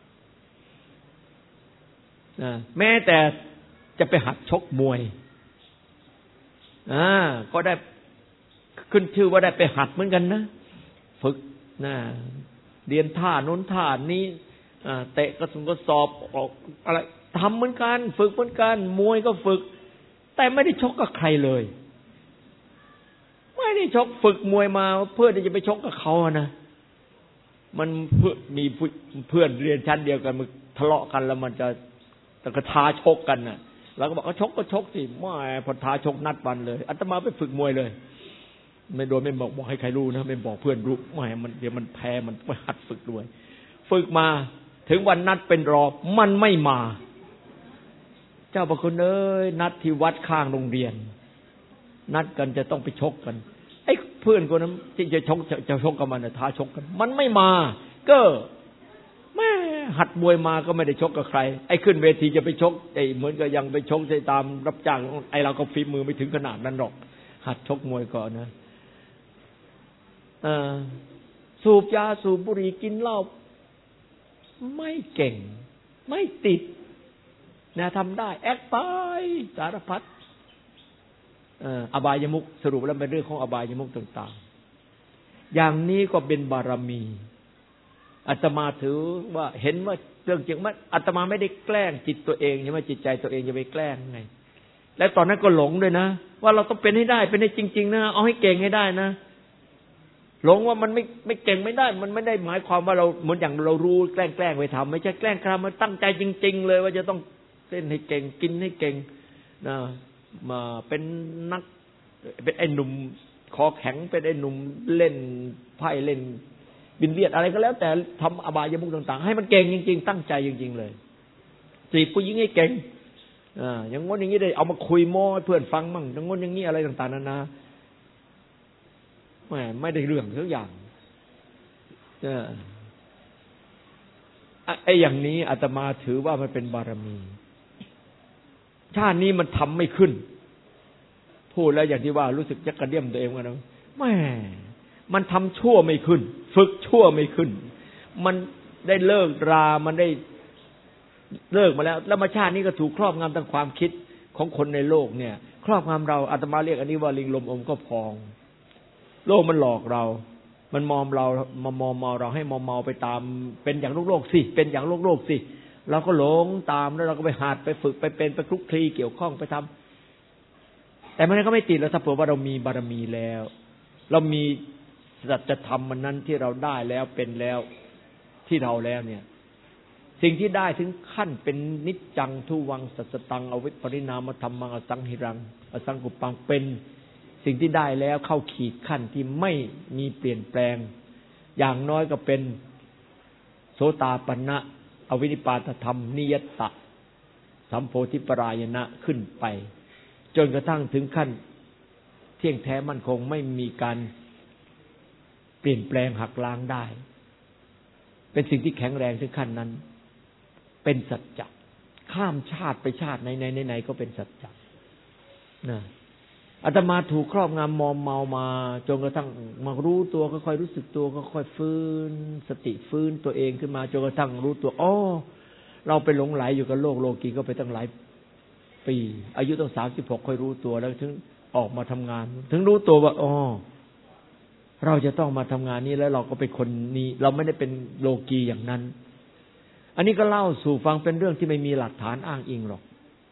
[SPEAKER 1] แม้แต่จะไปหัดชกมวยก็ได้ขึ้นชื่อว่าได้ไปหัดเหมือนกันนะฝึกเรียนท่าโน้นท่านี้เตะกระสุนกระสอบออกอะไรทำเหมือนกันฝึกเหมือนกันมวยก็ฝึกแต่ไม่ได้ชกกับใครเลยไม่ได้ชกฝึกมวยมาเพื่อที่จะไปชกกับเขานะมันมีเพื่อนเรียนชั้นเดียวกันมันทะเลาะกันแล้วมันจะกระท้าชกกันน่ะแล้วก็บอกชกก็ชกสิไม่พอท้าชกนัดวันเลยอาตมาไปฝึกมวยเลยไม่โดนไม่บอกให้ใครรู้นะไม่บอกเพื่อนรู้ไม่มันเดี๋ยวมันแพ้มันไปหัดฝึกด้วยฝึกมาถึงวันนัดเป็นรอมันไม่มาเจ้าพระคุณเอ้ยนัดที่วัดข้างโรงเรียนนัดกันจะต้องไปชกกันไอ้เพื่อนคนนั้นที่จะชกกับมันท้าชกกันมันไม่มาก็แม่หัดมวยมาก็ไม่ได้ชกกับใครไอ้ขึ้นเวทีจะไปชกไอ้เหมือนกับยังไปชกตามรับจ้างไอ้เราก็ฝีมือไม่ถึงขนาดนั้นหรอกหัดชกมวยก่อนนะสูบยาสูบบุหรี่กินเหล้าไม่เก่งไม่ติดนะทำได้แอคไปสารพัดอบายมุขสรุปแล้วเป็นเรื่องของอบายมุขต่างๆอย่างนี้ก็เป็นบารมีอาตมาถือว่าเห็นว่าเรื่องจริงมันอาตมาไม่ได้แกล้งจิตตัวเองใช่ไหมจิตใจตัวเองจะไปแกล้งไงและตอนนั้นก็หลงด้วยนะว่าเราต้องเป็นให้ได้เป็นให้จริงๆนะเอาให้เก่งให้ได้นะหลงว่ามันไม่เก่งไม่ได้มันไม่ได้หมายความว่าเราเหมือนอย่างเรารู้แกล้งไปทำไม่ใช่แกล้งทำมันตั้งใจจริงๆเลยว่าจะต้องเล่นให้เก่งกินให้เก่งนะมาเป็นนักเป็นไอ้หนุ่มคอแข็งเป็นไอ้หนุ่มเล่นไพ่เล่นบินเลียดอะไรก็แล้วแต่ทำอบายมุขต่างๆให้มันเก่งจริงๆตั้งใจจริงๆเลยจีบผู้หญิงให้เก่งอย่างงั้นอย่างนี้ได้เอามาคุยโม้ให้เพื่อนฟังมั่งอย่างงั้นอย่างนี้อะไรต่างๆนานาไม่ได้เรื่องทุกอย่างไอ้อย่างนี้อาตมาถือว่ามันเป็นบารมีชาตินี้มันทำไม่ขึ้นพูดแล้วอย่างที่ว่ารู้สึกจะกระเดี่ยมตัวเองว่านะแม่มันทำชั่วไม่ขึ้นฝึกชั่วไม่ขึ้นมันได้เลิกรามันได้เลิกมาแล้วมาชาตินี้ก็ถูกครอบงำทางความคิดของคนในโลกเนี่ยครอบงำเราอาตมาเรียกอันนี้ว่าลิงลมอมก็พองโลกมันหลอกเรามันมอมเราเราให้เมาไปตามเป็นอย่างโลกสิเป็นอย่างโลกสิเราก็หลงตามแล้วเราก็ไปหัดไปฝึกไปเป็นไปคลุกคลีเกี่ยวข้องไปทำแต่มันก็ไม่ติดแล้วถ้าเผื่อว่าเรามีบารมีแล้วเรามีสัจธรรมมันนั้นที่เราได้แล้วเป็นแล้วที่เราแล้วเนี่ยสิ่งที่ได้ถึงขั้นเป็นนิจจังทุวังสัจตังอวิปริณามธรรมังอสังหิรังอสังกุปปังเป็นสิ่งที่ได้แล้วเข้าขีดขั้นที่ไม่มีเปลี่ยนแปลงอย่างน้อยก็เป็นโสตาปันนะอวินิปาตธรรมนิยตะสัมโพธิปรายณะขึ้นไปจนกระทั่งถึงขั้นเที่ยงแท้มั่นคงไม่มีการเปลี่ยนแปลงหักล้างได้เป็นสิ่งที่แข็งแรงถึงขั้นนั้นเป็นสัจจะข้ามชาติไปชาติไหนก็เป็นสัจจะนะอาตมาถูกครอบงำมอมเมามาจนกระทั่งมารู้ตัวค่อยๆรู้สึกตัวค่อยๆฟื้นสติฟื้นตัวเองขึ้นมาจนกระทั่งรู้ตัวอ๋อเราไปหลงไหลอยู่กับโลกีก็ไปตั้งหลายปีอายุตั้ง36ค่อยรู้ตัวแล้วถึงออกมาทำงานถึงรู้ตัวว่าอ๋อเราจะต้องมาทำงานนี้แล้วเราก็เป็นคนนี้เราไม่ได้เป็นโลกีอย่างนั้นอันนี้ก็เล่าสู่ฟังเป็นเรื่องที่ไม่มีหลักฐานอ้างอิงหรอก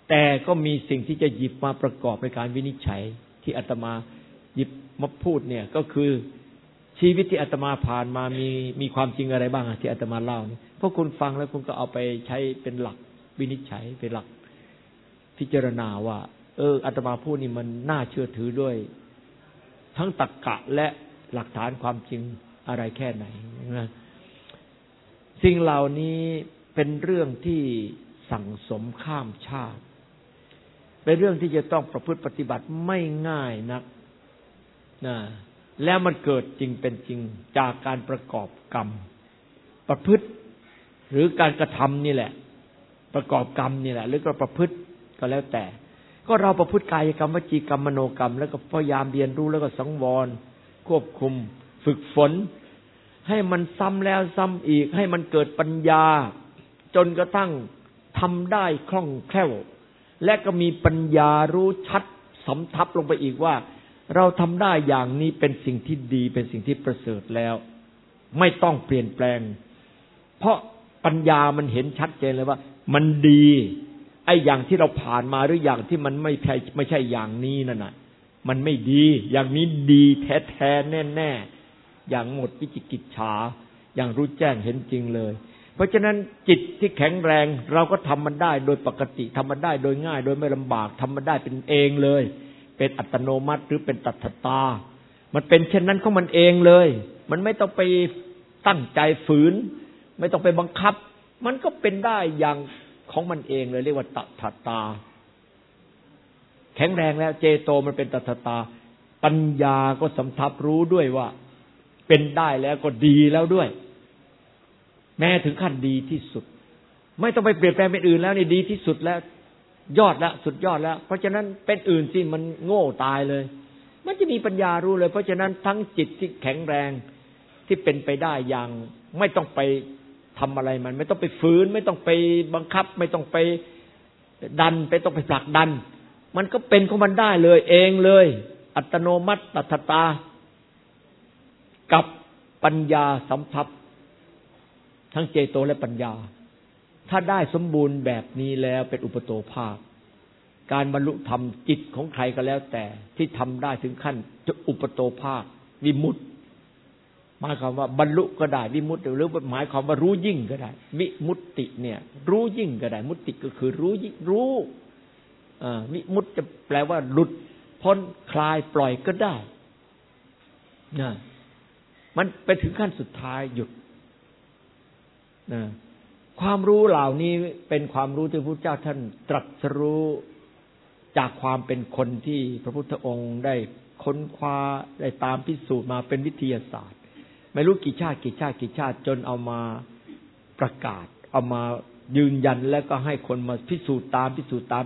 [SPEAKER 1] แต่ก็มีสิ่งที่จะหยิบมาประกอบในการวินิจฉัยที่อาตมาหยิบมาพูดเนี่ยก็คือชีวิตที่อาตมาผ่านมามีความจริงอะไรบ้างที่อาตมาเล่านี่พวกคุณฟังแล้วคุณก็เอาไปใช้เป็นหลักวินิจฉัยเป็นหลักพิจารณาว่าอาตมาพูดนี่มันน่าเชื่อถือด้วยทั้งตรรกะและหลักฐานความจริงอะไรแค่ไหนนะสิ่งเหล่านี้เป็นเรื่องที่สั่งสมข้ามชาติเป็นเรื่องที่จะต้องประพฤติปฏิบัติไม่ง่ายนักนะแล้วมันเกิดจริงเป็นจริงจากการประกอบกรรมประพฤติหรือการกระทำนี่แหละประกอบกรรมนี่แหละหรือก็ประพฤติก็แล้วแต่ก็เราประพฤติกายกรรมวจีกรรมมโนกรรมแล้วก็พยายามเรียนรู้แล้วก็สังวรควบคุมฝึกฝนให้มันซ้ำแล้วซ้ำอีกให้มันเกิดปัญญาจนกระทั่งทำได้คล่องแคล่วและก็มีปัญญารู้ชัดสำทับลงไปอีกว่าเราทำได้อย่างนี้เป็นสิ่งที่ดีเป็นสิ่งที่ประเสริฐแล้วไม่ต้องเปลี่ยนแปลงเพราะปัญญามันเห็นชัดเจนเลยว่ามันดีไอ้อย่างที่เราผ่านมาหรืออย่างที่มันไม่ใช่อย่างนี้นั่นน่ะมันไม่ดีอย่างนี้ดีแท้ๆแน่ๆอย่างหมดวิจิกิจฉาอย่างรู้แจ้งเห็นจริงเลยเพราะฉะนั้นจิตที่แข็งแรงเราก็ทำมันได้โดยปกติทำมันได้โดยง่ายโดยไม่ลำบากทำมันได้เป็นเองเลยเป็นอัตโนมัติหรือเป็นตัทตามันเป็นเช่นนั้นของมันเองเลยมันไม่ต้องไปตั้งใจฝืนไม่ต้องไปบังคับมันก็เป็นได้อย่างของมันเองเลยเรียกว่าตัทตาแข็งแรงแล้วเจโตมันเป็นตัทตาปัญญาก็สำทับรู้ด้วยว่าเป็นได้แล้วก็ดีแล้วด้วยแม้ถึงขั้นดีที่สุดไม่ต้องไปเปลี่ยนแปลงเป็นอื่นแล้วนี่ดีที่สุดแล้วยอดแล้วสุดยอดแล้วเพราะฉะนั้นเป็นอื่นสิมันโง่ตายเลยมันจะมีปัญญารู้เลยเพราะฉะนั้นทั้งจิตที่แข็งแรงที่เป็นไปได้อย่างไม่ต้องไปทำอะไรมันไม่ต้องไปฝืนไม่ต้องไปบังคับไม่ต้องไปดันไปต้องไปผลักดันมันก็เป็นของมันได้เลยเองเลยอัตโนมัติตัทตากับปัญญาสัมผัสทั้งเจโตและปัญญาถ้าได้สมบูรณ์แบบนี้แล้วเป็นอุปโตภาคการบรรลุธรรมจิตของใครก็แล้วแต่ที่ทำได้ถึงขั้นอุปโตภาควิมุตติหมายความว่าบรรลุก็ได้วิมุตติหรือหมายความว่ารู้ยิ่งก็ได้วิมุตติเนี่ยรู้ยิ่งก็ได้มุตติก็คือรู้ยิ่งรู้วิมุตติจะแปลว่าหลุดพ้นคลายปล่อยก็ได้นะมันไปถึงขั้นสุดท้ายหยุดนะความรู้เหล่านี้เป็นความรู้ที่พระพุทธเจ้าท่านตรัสรู้จากความเป็นคนที่พระพุทธองค์ได้ค้นคว้าได้ตามพิสูจน์มาเป็นวิทยาศาสตร์ไม่รู้กี่ชาติจนเอามาประกาศเอามายืนยันแล้วก็ให้คนมาพิสูจน์ตาม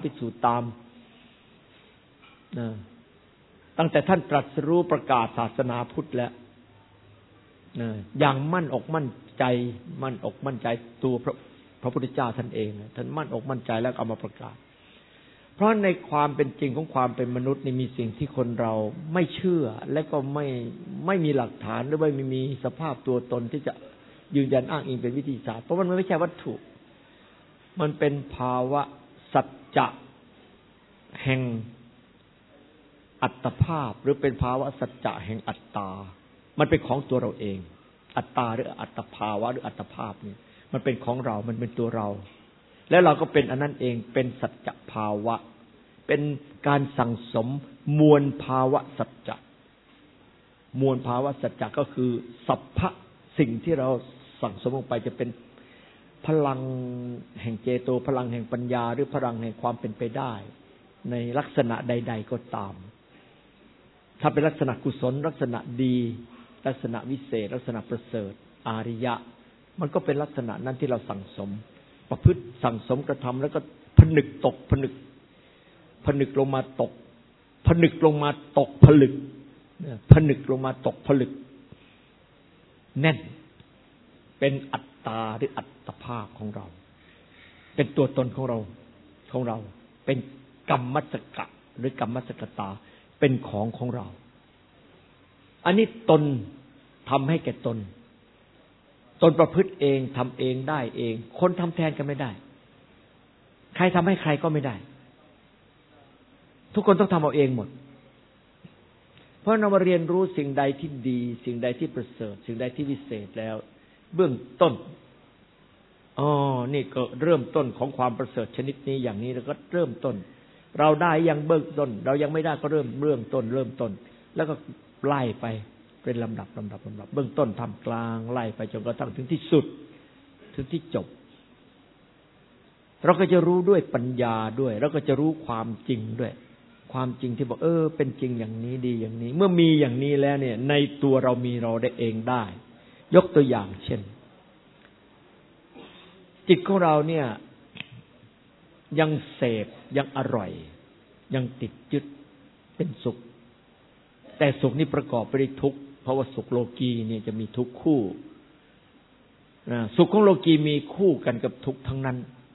[SPEAKER 1] นะตั้งแต่ท่านตรัสรู้ประกาศศาสนาพุทธแล้วนะอย่างมั่นอกมั่นใจตัวพระพุทธเจ้าท่านเองท่านมั่นอกมั่นใจแล้วเอามาประกาศเพราะในความเป็นจริงของความเป็นมนุษย์นี่มีสิ่งที่คนเราไม่เชื่อและก็ไม่มีหลักฐานหรือไม่มีสภาพตัวตนที่จะยืนยันอ้างอิงเป็นวิทยาศาสตร์เพราะมันไม่ใช่วัตถุมันเป็นภาวะสัจจะแห่งอัตภาพหรือเป็นภาวะสัจจะแห่งอัตตามันเป็นของตัวเราเองอัตตาหรืออัตภาวะหรืออัตภาพนี่มันเป็นของเรามันเป็นตัวเราแล้วเราก็เป็นอันนั้นเองเป็นสัจจะภาวะเป็นการสั่งสมมวลภาวะสัจจะมวลภาวะสัจจะก็คือสัพพะสิ่งที่เราสั่งสมลงไปจะเป็นพลังแห่งเจโตพลังแห่งปัญญาหรือพลังแห่งความเป็นไปได้ในลักษณะใดๆก็ตามถ้าเป็นลักษณะกุศลลักษณะดีลักษณะวิเศษลักษณะประเสริฐอาริยะมันก็เป็นลักษณะนั้นที่เราสั่งสมประพฤติสั่งสมกระทำแล้วก็ผนึกตกผนึกลงมาตกผนึกลงมาตกผลึกผนึกลงมาตกผลึกแน่นเป็นอัตตาหรืออัตภาพของเราเป็นตัวตนของเราเป็นกรรมมัสกะหรือกรรมมัสกตาเป็นของเราอันนี้ตนทำให้แก่ตนประพฤติเองทำเองได้เองคนทำแทนกันไม่ได้ใครทำให้ใครก็ไม่ได้ทุกคนต้องทำเอาเองหมดเพราะเรามาเรียนรู้สิ่งใดที่ดีสิ่งใดที่ประเสริฐสิ่งใดที่วิเศษแล้วเบื้องต้นนี่ก็เริ่มต้นของความประเสริฐชนิดนี้อย่างนี้แล้วก็เริ่มต้นเราได้ยังเบื้องต้นเรายังไม่ได้ก็เริ่มเบื้องต้นแล้วก็ไล่ไปเป็นลำดับเบื้องต้นทำกลางไล่ไปจนกระทั่งถึงที่สุดถึงที่จบเราก็จะรู้ด้วยปัญญาด้วยเราก็จะรู้ความจริงด้วยความจริงที่บอกเป็นจริงอย่างนี้ดีอย่างนี้เมื่อมีอย่างนี้แล้วเนี่ยในตัวเรามีเราได้เองได้ยกตัวอย่างเช่นจิตของเราเนี่ยยังเสพยังอร่อยยังติดยึดเป็นสุขแต่สุขนี้ประกอบไปด้วยทุกข์เพราะว่าสุขโลกีเนี่ยจะมีทุกข์คู่สุขของโลกีมีคู่กันกับทุกข์ทั้งนั้น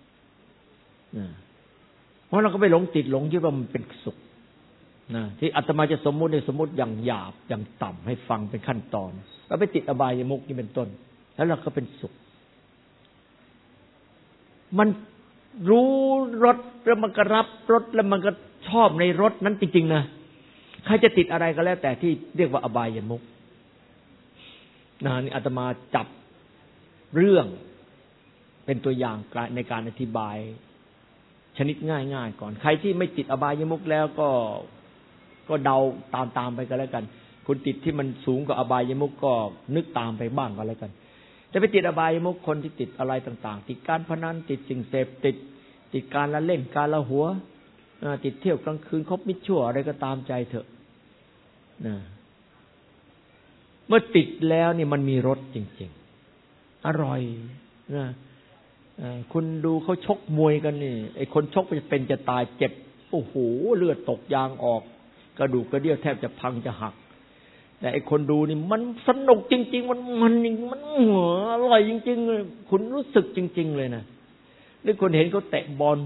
[SPEAKER 1] เพราะเราก็ไปหลงติดหลงยึดว่ามันเป็นสุขที่อาตมาจะสมมุติอย่างหยาบอย่างต่ำให้ฟังเป็นขั้นตอนเราไปติดอบายมุขนี่เป็นต้นแล้วเราก็เป็นสุขมันรู้รสแล้วมันก็รับรสแล้วมันก็ชอบในรสนั้นจริงๆนะใครจะติดอะไรก็แล้วแต่ที่เรียกว่าอบายมุขนี่อาตมาจับเรื่องเป็นตัวอย่างในการอธิบายชนิดง่ายๆก่อนใครที่ไม่ติดอบายมุขแล้วก็เดาตามไปก็แล้วกันคุณติดที่มันสูงกว่าอบายมุขก็นึกตามไปบ้างก็แล้วกันแต่ไปติดอบายมุขคนที่ติดอะไรต่างๆติดการพนันติดสิ่งเสพติดการละเล่นการละหัวติดเที่ยวกลางคืนคบมิตรชั่วอะไรก็ตามใจเถอะเมื่อติดแล้วนี่มันมีรสจริงๆอร่อยคุณดูเขาชกมวยกันนี่ไอ้คนชกเป็นจะตายเจ็บโอ้โหเลือดตกยางออกกระดูกกระเดี่ยวแทบจะพังจะหักแต่ไอ้คนดูนี่มันสนุกจริงๆมันอร่อยจริงๆเลยคุณรู้สึกจริงๆเลยนะหรือคนเห็นเขาเตะบอล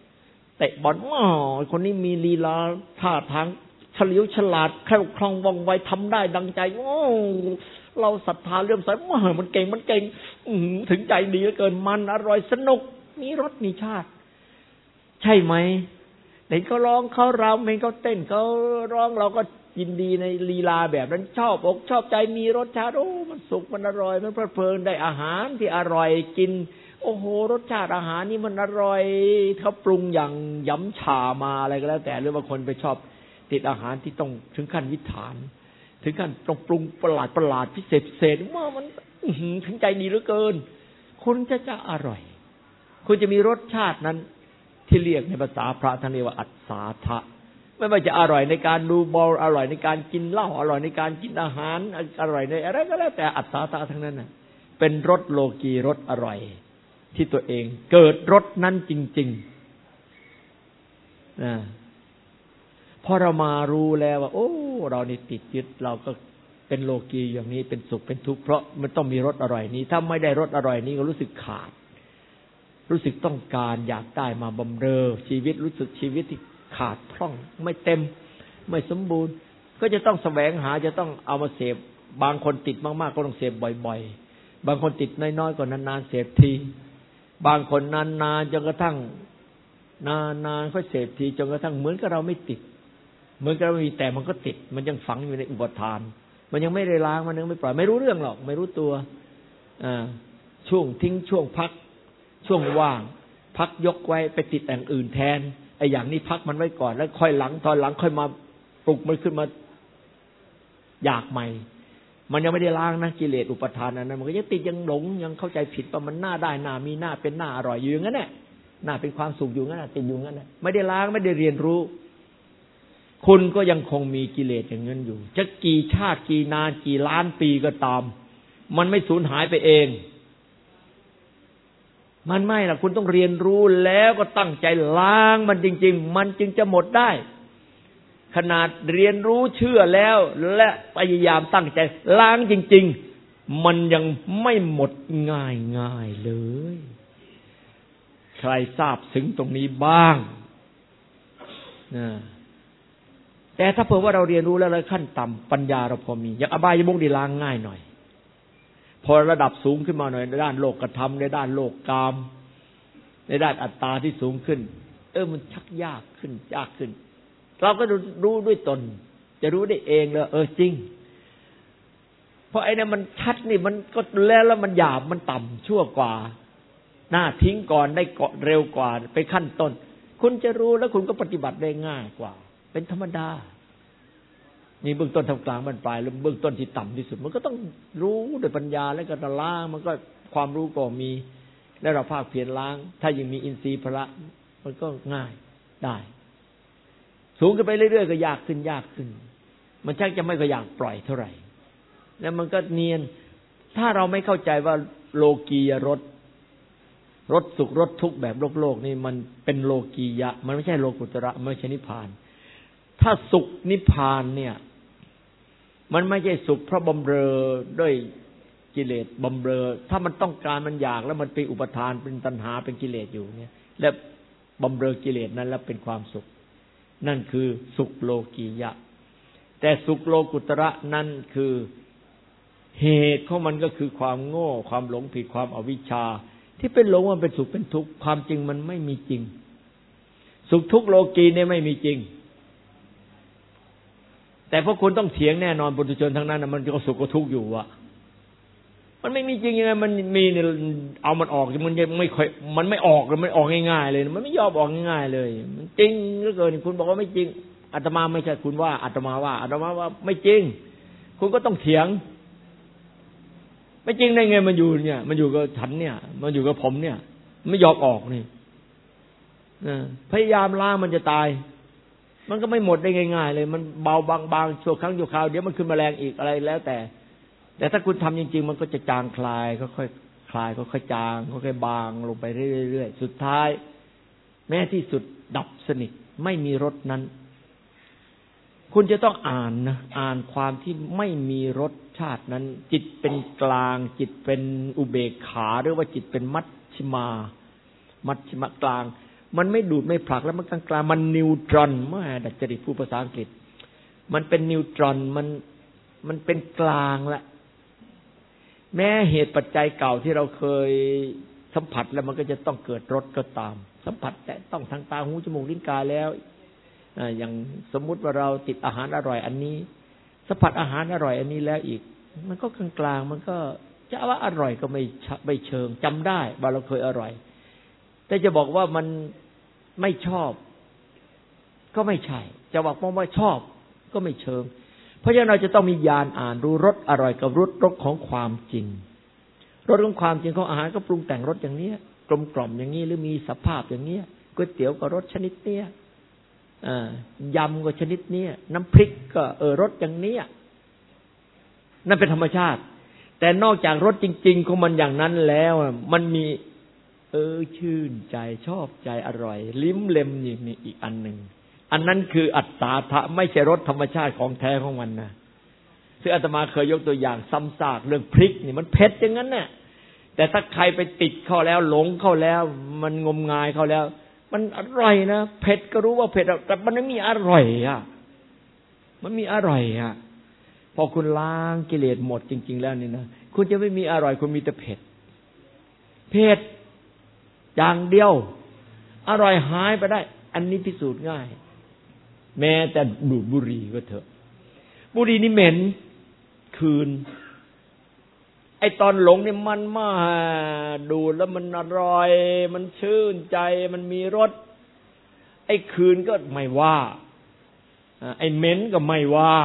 [SPEAKER 1] คนนี้มีลีลาท่าทางเฉลียวฉลาดแคล่วคล่องว่องไวทำได้ดังใจเราศรัทธาเลื่อมใสมันเก่งถึงใจดีเหลือเกินมันอร่อยสนุกมีรสมีชาติใช่ไหมเห็นเขาร้องเขารำเห็นเขาเต้นเขาร้องเราก็ยินดีในลีลาแบบนั้นชอบอกชอบใจมีรสชาติมันสุขมันอร่อยมันเพลินได้อาหารที่อร่อยกินโอ้โหรสชาติอาหารนี่มันอร่อยเขาปรุงอย่างย้ำฉ่ามาอะไรก็แล้วแต่หรือว่าคนไปชอบติดอาหารที่ต้องถึงขั้นวิถานถึงขั้นต้องปรุงประหลาดพิเศษว่ามันถึงใจดีเหลือเกินคุณจะอร่อยคุณจะมีรสชาตินั้นที่เรียกในภาษาพระท่านเรียกว่าอัศสาทะไม่ว่าจะอร่อยในการดูบอลอร่อยในการกินเหล้าอร่อยในการกินอาหารอร่อยในอะไรก็แล้วแต่อัศสาทะทั้งนั้นน่ะเป็นรสโลกีรสอร่อยที่ตัวเองเกิดรสนั้นจริงๆพอเรามารู้แล้วว่าโอ้เรานี่ติดยึดเราก็เป็นโลกีอย่างนี้เป็นสุขเป็นทุกข์เพราะมันต้องมีรสอร่อยนี้ถ้าไม่ได้รสอร่อยนี้ก็รู้สึกขาดรู้สึกต้องการอยากได้มาบำเรอชีวิตรู้สึกชีวิตที่ขาดพร่องไม่เต็มไม่สมบูรณ์ก็จะต้องแสวงหาจะต้องเอามาเสพบางคนติดมากๆก็ต้องเสพบ่อยๆบางคนติดน้อยๆก็นานๆเสพทีบางคนนานๆจนกระทั่งนานๆค่อยเสพทีจนกระทั่งเหมือนกับเราไม่ติดเหมือนกับเรามีแต่มันก็ติดมันยังฝังอยู่ในอุปทานมันยังไม่ได้ล้างมันยังไม่ปล่อยไม่รู้เรื่องหรอกไม่รู้ตัวช่วงทิ้งช่วงพักช่วงว่างพักยกไว้ไปติดอย่างอื่นแทนไอ้อย่างนี้พักมันไว้ก่อนแล้วค่อยหลังตอนหลังค่อยมาปลุกมันขึ้นมาอยากใหม่มันยังไม่ได้ล้างนะกิเลสอุปทานนั้นมันก็ยังติดยังหลงยังเข้าใจผิดว่ามันน่าได้น่ามีน่าเป็นน่าอร่อยอยู่อย่างนั้นแหละน่าเป็นความสุขอยู่งั้นน่ะติดอยู่งั้นน่ะไม่ได้ล้างไม่ได้เรียนรู้คุณก็ยังคงมีกิเลสอย่างนั้นอยู่จะกี่ชาติกี่นานกี่ล้านปีก็ตามมันไม่สูญหายไปเองมันไม่ล่ะคุณต้องเรียนรู้แล้วก็ตั้งใจล้างมันจริงๆมันจึงจะหมดได้ขนาดเรียนรู้เชื่อแล้วและพยายามตั้งใจล้างจริงๆมันยังไม่หมดง่ายๆเลยใครทราบถึงตรงนี้บ้างแต่ถ้าเผื่อว่าเราเรียนรู้แล้วขั้นต่ำปัญญาเราพอมีอย่างอบายมุขนี่ล้างง่ายหน่อยพอระดับสูงขึ้นมาหน่อยในด้านโลกธรรมในด้านโลกกามในด้านอัตตาที่สูงขึ้นมันชักยากขึ้นเราก็รู้ด้วยตนจะรู้ได้เองเลยจริงเพราะไอ้นี่มันชัดนี่มันก็แล้วมันหยาบมันต่ำชั่วกว่าหน้าทิ้งก่อนได้เร็วกว่าไปขั้นต้นคุณจะรู้แล้วคุณก็ปฏิบัติได้ง่ายกว่าเป็นธรรมดามีเบื้องต้นทำกลางบรรปลายแล้วเบื้องต้นที่ต่ำที่สุดมันก็ต้องรู้ด้วยปัญญาแล้วก็ล้างมันก็ความรู้ก็มีแล้วเราภาคเพียรล้างถ้ายังมีอินทรีย์พละมันก็ง่ายได้สูงขึ้นไปเรื่อยๆก็ยากขึ้นยากขึ้นมันชักจะไม่ก็อยากปล่อยเท่าไหร่แล้วมันก็เนียนถ้าเราไม่เข้าใจว่าโลกียรสสุขรสทุกข์แบบโลกนี่มันเป็นโลกียะมันไม่ใช่โลกุตระไม่ใช่นิพพานถ้าสุขนิพพานเนี่ยมันไม่ใช่สุขเพราะบำเรอด้วยกิเลสบำเรอถ้ามันต้องการมันอยากแล้วมันเป็นอุปทานเป็นตัณหาเป็นกิเลสอยู่เนี่ยและบำเรอกิเลสนั้นแล้วเป็นความสุขนั่นคือสุขโลกียะแต่สุขโลกุตระนั่นคือเหตุของมันก็คือความโง่ความหลงผิดความอวิชชาที่เป็นหลงว่าเป็นสุขเป็นทุกข์ความจริงมันไม่มีจริงสุขทุกข์โลกีเนี่ยไม่มีจริงแต่พวกคุณต้องเถียงแน่นอนปุถุชนทั้งนั้นมันก็สุขก็ทุกข์อยู่อะมันไม่มีจริงยังไงมันมีเนี่ยเอามันออกมันยังไม่ค่อยมันไม่ออกเลยมันออกง่ายๆเลยมันไม่ยอมออกง่ายๆเลยมันจริงเหลือเกินคุณบอกว่าไม่จริงอาตมาไม่ใช่คุณว่าอาตมาว่าไม่จริงคุณก็ต้องเถียงไม่จริงได้ไงมันอยู่เนี่ยมันอยู่กับฉันเนี่ยมันอยู่กับผมเนี่ยไม่ยอมออกนี่พยายามล้างมันจะตายมันก็ไม่หมดได้ง่ายๆเลยมันเบาบางๆชั่วครั้งชั่วคราวเดี๋ยวมันขึ้นมาแรงอีกอะไรแล้วแต่ถ้าคุณทำจริงๆมันก็จะจางคลายค่อยๆคลายค่อยๆจางค่อยๆบางลงไปเรื่อยๆสุดท้ายแม้ที่สุดดับสนิทไม่มีรสนั้นคุณจะต้องอ่านนะอ่านความที่ไม่มีรสชาตินั้นจิตเป็นกลางจิตเป็นอุเบกขาหรือว่าจิตเป็นมัชฌิมกลางมันไม่ดูดไม่ผลักแล้วมันกลางมันนิวตรอนเมื่อดัจจริตผู้ภาษาอังกฤษมันเป็นนิวตรอนมันเป็นกลางละแม้เหตุปัจจัยเก่าที่เราเคยสัมผัสแล้วมันก็จะต้องเกิดรสก็ตามสัมผัสแต่ต้องทางตาหูจมูกลิ้นกายแล้วอย่างสมมุติว่าเราติดอาหารอร่อยอันนี้สัมผัสอาหารอร่อยอันนี้แล้วอีกมันก็กลางๆมันก็จะว่าอร่อยก็ไม่เชิงจำได้ว่าเราเคยอร่อยแต่จะบอกว่ามันไม่ชอบก็ไม่ใช่จะบอกว่าชอบก็ไม่เชิงเพราะฉะนั้นเราจะต้องมีญาณอ่านรู้รสอร่อยกับรสของความจริงรสของความจริงของอาหารก็ปรุงแต่งรสอย่างนี้กลมกล่อมอย่างนี้หรือมีสภาพอย่างนี้ก๋วยเตี๋ยวก็รสชนิดนี้ยำก็ชนิดนี้น้ำพริกก็รสอย่างนี้นั่นเป็นธรรมชาติแต่นอกจากรสจริงๆของมันอย่างนั้นแล้วมันมีชื่นใจชอบใจอร่อยลิ้มเล็มนี่มีอีกอันหนึ่งอันนั้นคืออัตตาทะไม่ใช่รสธรรมชาติของแท้ของมันนะซึ่งอาตมาเคยยกตัวอย่างซ้ำซากเรื่องพริกนี่มันเผ็ดอย่างนั้นน่ะแต่ถ้าใครไปติดเข้าแล้วหลงเข้าแล้วมันงมงายเข้าแล้วมันอร่อยนะเผ็ดก็รู้ว่าเผ็ดแต่มันไม่มีอร่อยอ่ะมันมีอร่อยอ่ะพอคุณล้างกิเลสหมดจริงๆแล้วนี่นะคุณจะไม่มีอร่อยคุณมีแต่เผ็ดอย่างเดียวอร่อยหายไปได้อันนี้พิสูจน์ง่ายแม้แต่ดูดบุหรี่ก็เถอะบุหรี่นี่เหม็นคืนไอ้ตอนหลงเนี่ยมันมาดูดแล้วมันอร่อยมันชื่นใจมันมีรสไอ้คืนก็ไม่ว่าไอ้เหม็นก็ไม่ว่า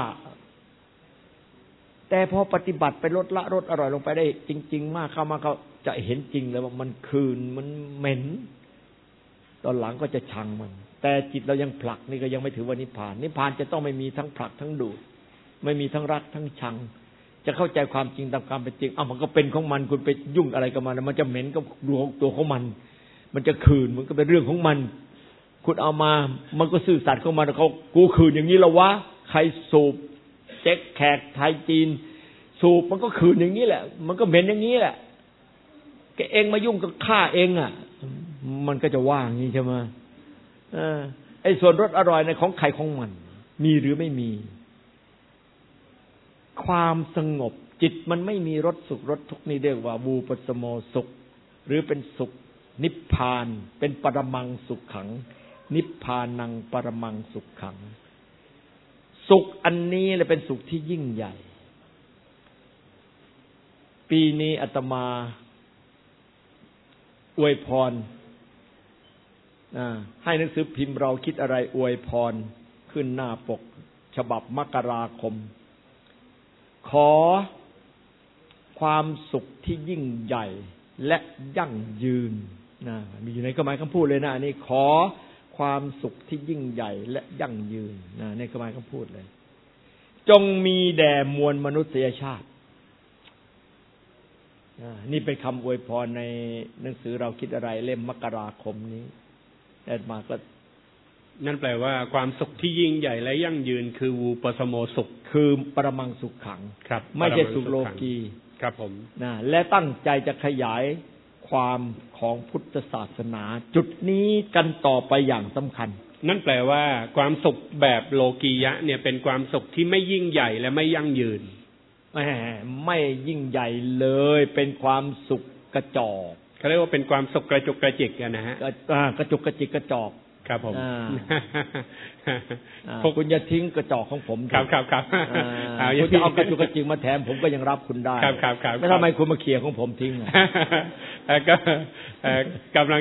[SPEAKER 1] แต่พอปฏิบัติไปลดละรสอร่อยลงไปได้จริงๆมากเข้ามาเขาจะเห็นจริงเลยว่ามันคืนมันเหม็นตอนหลังก็จะชังมันแต่จิตเรายังผลักนี่ก็ยังไม่ถือว่านิพพานนิพพานจะต้องไม่มีทั้งผลักทั้งดูดไม่มีทั้งรักทั้งชังจะเข้าใจความจริงตามความเป็นจริงมันก็เป็นของมันคุณไปยุ่งอะไรกับมันมันจะเหม็นก็ดูตัวของมันจะคืนมันก็เป็นเรื่องของมันคุณเอามามันก็ซื่อสัตย์ของมันเขากูคืนอย่างนี้แล้ววะใครสูบเจ๊กแขกไทยจีนสูบมันก็คืนอย่างนี้แหละมันก็เหม็นอย่างนี้แหละแกเองมายุ่งกับข้าเองอ่ะมันก็จะว่าอย่างนี้ใช่ไหมไอ้ส่วนรสอร่อยในของใครของมันมีหรือไม่มีความสงบจิตมันไม่มีรสสุขรสทุกข์นี่เรียกว่าวูปสโมสุขหรือเป็นสุขนิพพานเป็นปรมังสุขขังนิพพานังปรมังสุขขังสุขอันนี้แหละเป็นสุขที่ยิ่งใหญ่ปีนี้อาตมาอวยพรให้หนังสือพิมพ์เราคิดอะไรอวยพรขึ้นหน้าปกฉบับมกราคมขอความสุขที่ยิ่งใหญ่และยั่งยืนมีอยู่ในกฎหมายคำพูดเลยนะนี่ขอความสุขที่ยิ่งใหญ่และยั่งยืนในกฎหมายคำพูดเลยจงมีแด่มวลมนุษยชาตินี่เป็นคำอวยพรในหนังสือเราคิดอะไรเล่มมกราคมนี้แต่มาก็
[SPEAKER 2] นั่นแปลว่าความสุขที่ยิ่งใหญ่และยั่งยืนคือวูปสโมสุข
[SPEAKER 1] คือปรมังสุขขัง
[SPEAKER 2] ครับ
[SPEAKER 1] ไม่ใช่สุขโลกี
[SPEAKER 2] ครับผม
[SPEAKER 1] และตั้งใจจะขยายความของพุทธศาสนาจุดนี้กันต่อไปอย่างสำคัญ
[SPEAKER 2] นั่นแปลว่าความสุขแบบโลกียะเนี่ยเป็นความสุขที่ไม่ยิ่งใหญ่และไม่ยั่งยืน
[SPEAKER 1] ไม่ยิ่งใหญ่เลยเป็นความสุขกระจอก
[SPEAKER 2] เขาเรียกว่าเป็นความสุขกระจุกกระจิกนะฮะ
[SPEAKER 1] กระจุกกระจิกกระจอก
[SPEAKER 2] ครับผม
[SPEAKER 1] คุณอย่าทิ้งกระจอกของผม
[SPEAKER 2] ครับ
[SPEAKER 1] คุณจะเอากระจุกกระจิกมาแถมผมก็ยังรับคุณได้ไม่ทำไมคุณมาเขี่ยของผมทิ้ง
[SPEAKER 2] ก็กำลัง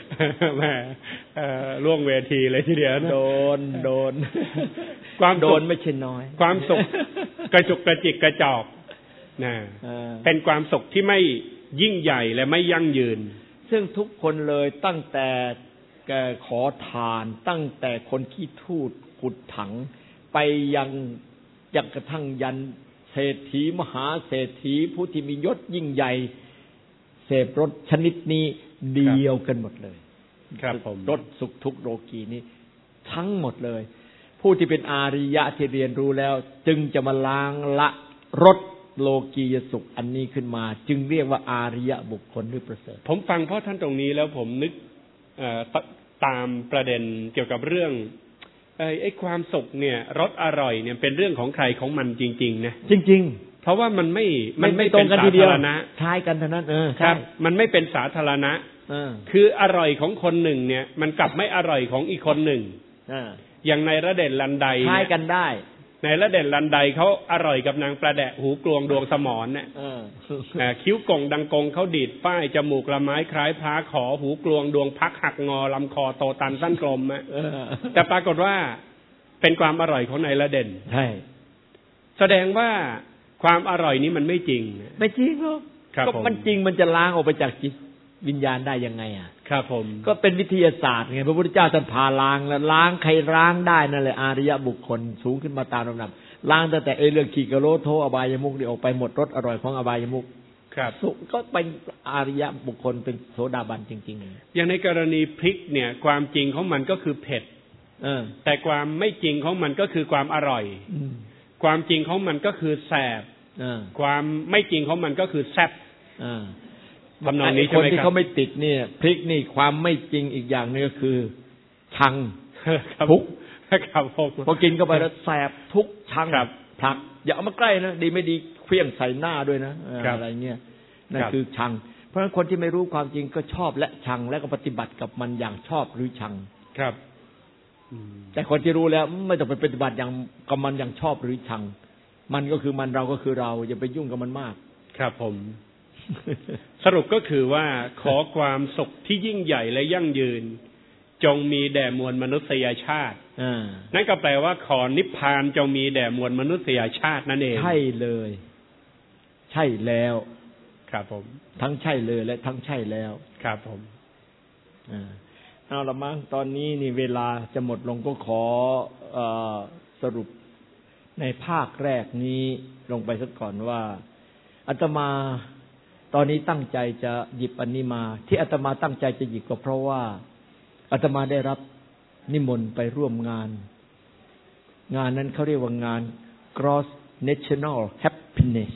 [SPEAKER 2] ล่วงเวทีเลยทีเดียว
[SPEAKER 1] โดน
[SPEAKER 2] ความ
[SPEAKER 1] โดนไม่ใช่น้อย
[SPEAKER 2] ความสุขกระจุกกระจิกกระจอกเป็นความสุขที่ไม่ยิ่งใหญ่และไม่ยั่งยืน
[SPEAKER 1] ซึ่งทุกคนเลยตั้งแต่ขอทานตั้งแต่คนขี้ทูดขุดถังไปยังกระทั่งยันเศรษฐีมหาเศรษฐีผู้ที่มียศยิ่งใหญ่เสพรสชนิดนี้เดียวกันหมดเลย
[SPEAKER 2] ครับผม
[SPEAKER 1] รสสุขทุกข์โลกีนี้ทั้งหมดเลยผู้ที่เป็นอาริยะที่เรียนรู้แล้วจึงจะมาล้างละรสโลกียสุขอันนี้ขึ้นมาจึงเรียกว่าอาริยะบุคคลด้วยประเสริฐ
[SPEAKER 2] ผมฟังพ่อท่านตรงนี้แล้วผมนึกตามประเด็นเกี่ยวกับเรื่องไอ้ความสุขเนี่ยรสอร่อยเนี่ยเป็นเรื่องของใครของมันจริงๆนะ
[SPEAKER 1] จริง
[SPEAKER 2] ๆเพราะว่ามันไม่
[SPEAKER 1] ตรงกันทีเดียว
[SPEAKER 2] นะ
[SPEAKER 1] ใช้กันเท่านั้น
[SPEAKER 2] ครับมันไม่เป็นสาธารณะคืออร่อยของคนหนึ่งเนี่ยมันกลับไม่อร่อยของอีกคนหนึ่งอย่างในระเด่นลันได
[SPEAKER 1] ใช้กันได้
[SPEAKER 2] ในระเด่นลันไดเขาอร่อยกับนางประแดะหูกลวงดวงสมรเนี่ยคิ้วกงดังกงเขาดีดป้ายจมูกละไม้คล้ายพระขอหูกลวงดวงพักหักงอลำคอโตตันสั้นกลมแต่ปรากฏว่าเป็นความอร่อยของนายระเด่น
[SPEAKER 1] ใช่
[SPEAKER 2] แสดงว่าความอร่อยนี้มันไม่จริง
[SPEAKER 1] ไม่จริงหรอกก็มันจริงมันจะล้างออกไปจากจิตวิญญาณได้ยังไง
[SPEAKER 2] ครับผม
[SPEAKER 1] ก็เป็นวิทยาศาสตร์ไงพระพุทธเจ้าท่านพาล้างแล้วล้างใครล้างได้นั่นแหละอาริยบุคคลสูงขึ้นมาตามลำดับล้างตั้งแต่เรื่องขี้กะโหลโทอบายมุขนี่ออกไปหมดรสอร่อยของอบายมุข
[SPEAKER 2] ครับ
[SPEAKER 1] ก็เป็นอาริยบุคคลเป็นโสดาบันจริง
[SPEAKER 2] ๆอย่างในกรณีพริกเนี่ยความจริงของมันก็คือเผ็ดแต่ความไม่จริงของมันก็คือความอร่อยความจริงของมันก็คือแสบความไม่จริงของมันก็คือแซ่บทำนองนี้ใช่ไหมครับ
[SPEAKER 1] คนที่เขาไม่ติดเนี่ยพริกนี่ความไม่จริงอีกอย่างนึงก็คือชังทุก
[SPEAKER 2] ครับผม
[SPEAKER 1] พอกินเข้าไปแล้วแสบทุกชังผลักอย่าเอามาใกล้นะดีไม่ดีเพี้ยงใส่หน้าด้วยนะอะไรเงี้ยนั่นคือชังเพราะฉะนั้นคนที่ไม่รู้ความจริงก็ชอบและชังและก็ปฏิบัติกับมันอย่างชอบหรือชัง
[SPEAKER 2] ครับ
[SPEAKER 1] แต่คนที่รู้แล้วไม่ต้องไปปฏิบัติอย่างกับมันอย่างชอบหรือชังมันก็คือมันเราก็คือเราอย่าไปยุ่งกับมันมาก
[SPEAKER 2] ครับผมสรุปก็คือว่าขอความสุขที่ยิ่งใหญ่และยั่งยืนจงมีแด่มวลมนุษยชาตินั่นก็แปลว่าขอนิพพานจงมีแด่มวลมนุษยชาตินั่นเอง
[SPEAKER 1] ใช่เลยใช่แล้ว
[SPEAKER 2] ครับผม
[SPEAKER 1] ทั้งใช่เลยและทั้งใช่แล้ว
[SPEAKER 2] ครับผม
[SPEAKER 1] เอาละมั้งตอนนี้นี่เวลาจะหมดลงก็ขอสรุปในภาคแรกนี้ลงไปสักก่อนว่าอาตมาตอนนี้ตั้งใจจะหยิบอันนี้มาที่อาตมาตั้งใจจะหยิบก็เพราะว่าอาตมาได้รับนิมนต์ไปร่วมงานนั้นเขาเรียกว่างาน Cross National Happiness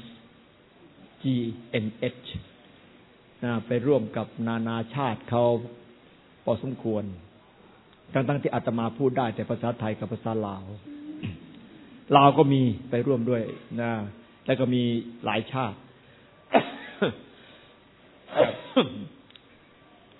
[SPEAKER 1] GNH ไปร่วมกับนานาชาติเขาพอสมควรทั้งที่อาตมาพูดได้แต่ภาษาไทยกับภาษาลาวก็มีไปร่วมด้วยนะแล้วก็มีหลายชาติ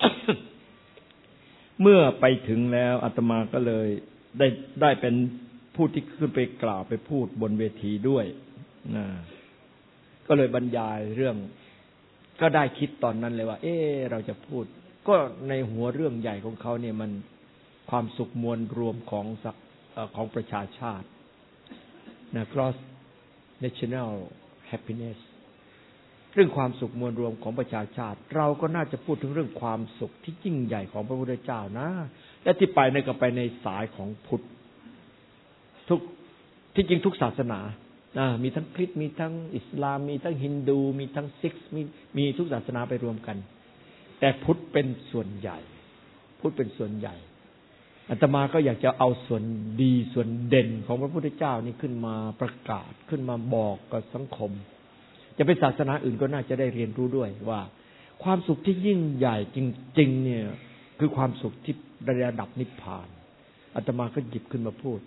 [SPEAKER 1] เมื่อไปถึงแล้วอาตมาก็เลยได้เป็นผู้ที่ขึ้นไปกล่าวไปพูดบนเวทีด้วยนะก็เลยบรรยายเรื่องก็ได้คิดตอนนั้นเลยว่าเราจะพูดก็ในหัวเรื่องใหญ่ของเขาเนี่ยมันความสุขมวลรวมของประชาชาตินะ cross national happiness เรื่องความสุขมวลรวมของประชาชาติเราก็น่าจะพูดถึงเรื่องความสุขที่ยิ่งใหญ่ของพระพุทธเจ้านะและที่ไปในก็ไปในสายของพุทธทุกที่จริงทุกศาสนามีทั้งคริสต์มีทั้งอิสลามมีทั้งฮินดูมีทั้งซิกซ์มีทุกศาสนาไปรวมกันแต่พุทธเป็นส่วนใหญ่พุทธเป็นส่วนใหญ่อาตมาก็อยากจะเอาส่วนดีส่วนเด่นของพระพุทธเจ้านี่ขึ้นมาประกาศขึ้นมาบอกกับสังคมจะเป็นศาสนาอื่นก็น่าจะได้เรียนรู้ด้วยว่าความสุขที่ยิ่งใหญ่จริงๆเนี่ยคือความสุขที่ระดับนิพพานอาตมาก็หยิบขึ้นมาพูด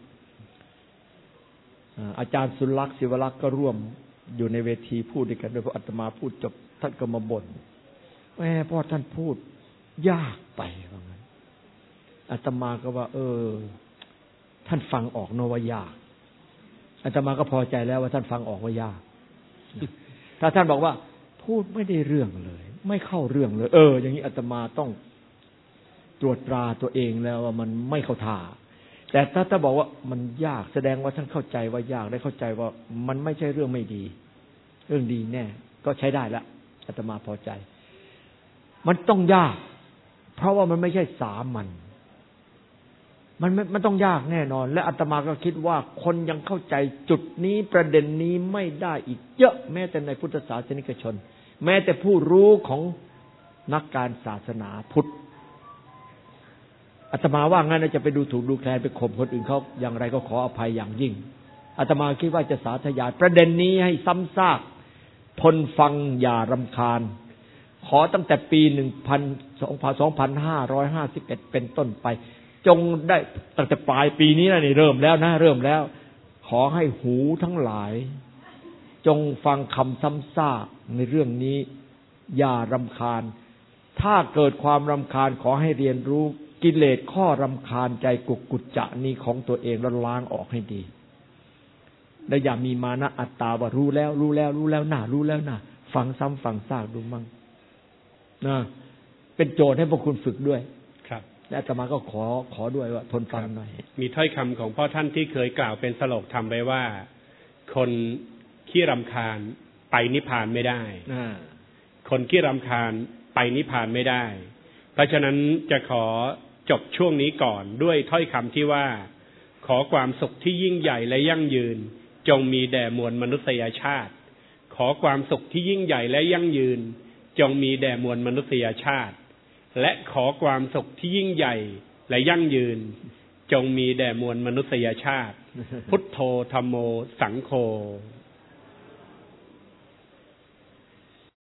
[SPEAKER 1] อาจารย์สุลักษณ์ศิวลักษณ์ก็ร่วมอยู่ในเวทีพูดด้วยกันโดยพออาตมาพูดจบท่านก็มาบ่นพ่อท่านพูดยากไปว่างั้นอาตมาก็ว่าท่านฟังออกเนอะว่ายากอาตมาก็พอใจแล้วว่าท่านฟังออกว่ายากถ้าท่านบอกว่าพูดไม่ได้เรื่องเลยไม่เข้าเรื่องเลยอย่างนี้อาตมาต้องตรวจตราตัวเองแล้วว่ามันไม่เข้าท่าแต่ถ้าบอกว่ามันยากแสดงว่าท่านเข้าใจว่ายากได้เข้าใจว่ามันไม่ใช่เรื่องไม่ดีเรื่องดีแน่ก็ใช้ได้ละอาตมาพอใจมันต้องยากเพราะว่ามันไม่ใช่สามัญมันต้องยากแน่นอนและอาตมาก็คิดว่าคนยังเข้าใจจุดนี้ประเด็นนี้ไม่ได้อีกเยอะแม้แต่ในพุทธศาสนิกชนแม้แต่ผู้รู้ของนักการศาสนาพุทธอาตมาว่างั้นจะไปดูถูกดูแคลนไปข่มคนอื่นเขาอย่างไรก็ขออภัยอย่างยิ่งอาตมาคิดว่าจะสาธยายประเด็นนี้ให้ซ้ำซากทนฟังอย่ารำคาญขอตั้งแต่ปี2551เป็นต้นไปจงได้ตั้งแต่ปลายปีนี้นะนี่เริ่มแล้วขอให้หูทั้งหลายจงฟังคำซ้ำซากในเรื่องนี้อย่ารำคาญถ้าเกิดความรำคาญขอให้เรียนรู้กิเลสข้อรำคาญใจกุจจะนี้ของตัวเองแล้วล้างออกให้ดีและอย่ามีมานะอัตตาว่ารู้แล้วน่ะฟังซ้ำฟังซากดูมั่งนะเป็นโจทย์ให้พวกคุณฝึกด้วย
[SPEAKER 2] ครับ
[SPEAKER 1] และอาตมาก็ขอด้วยว่าทนฟังหน่อย
[SPEAKER 2] มีถ้อยคำของพ่อท่านที่เคยกล่าวเป็นสโลกธรรมไว้ว่าคนขี้รำคาญไปนิพพานไม่ได้คนขี้รำคาญไปนิพพานไม่ได้เพราะฉะนั้นจะขอจบช่วงนี้ก่อนด้วยถ้อยคำที่ว่าขอความสุขที่ยิ่งใหญ่และยั่งยืนจงมีแด่มวลมนุษยชาติขอความสุขที่ยิ่งใหญ่และยั่งยืนจงมีแด่มวลมนุษยชาติและขอความสุขที่ยิ่งใหญ่และยั่งยืนจงมีแด่มวลมนุษยชาติพุทโธธัมโมสังโฆ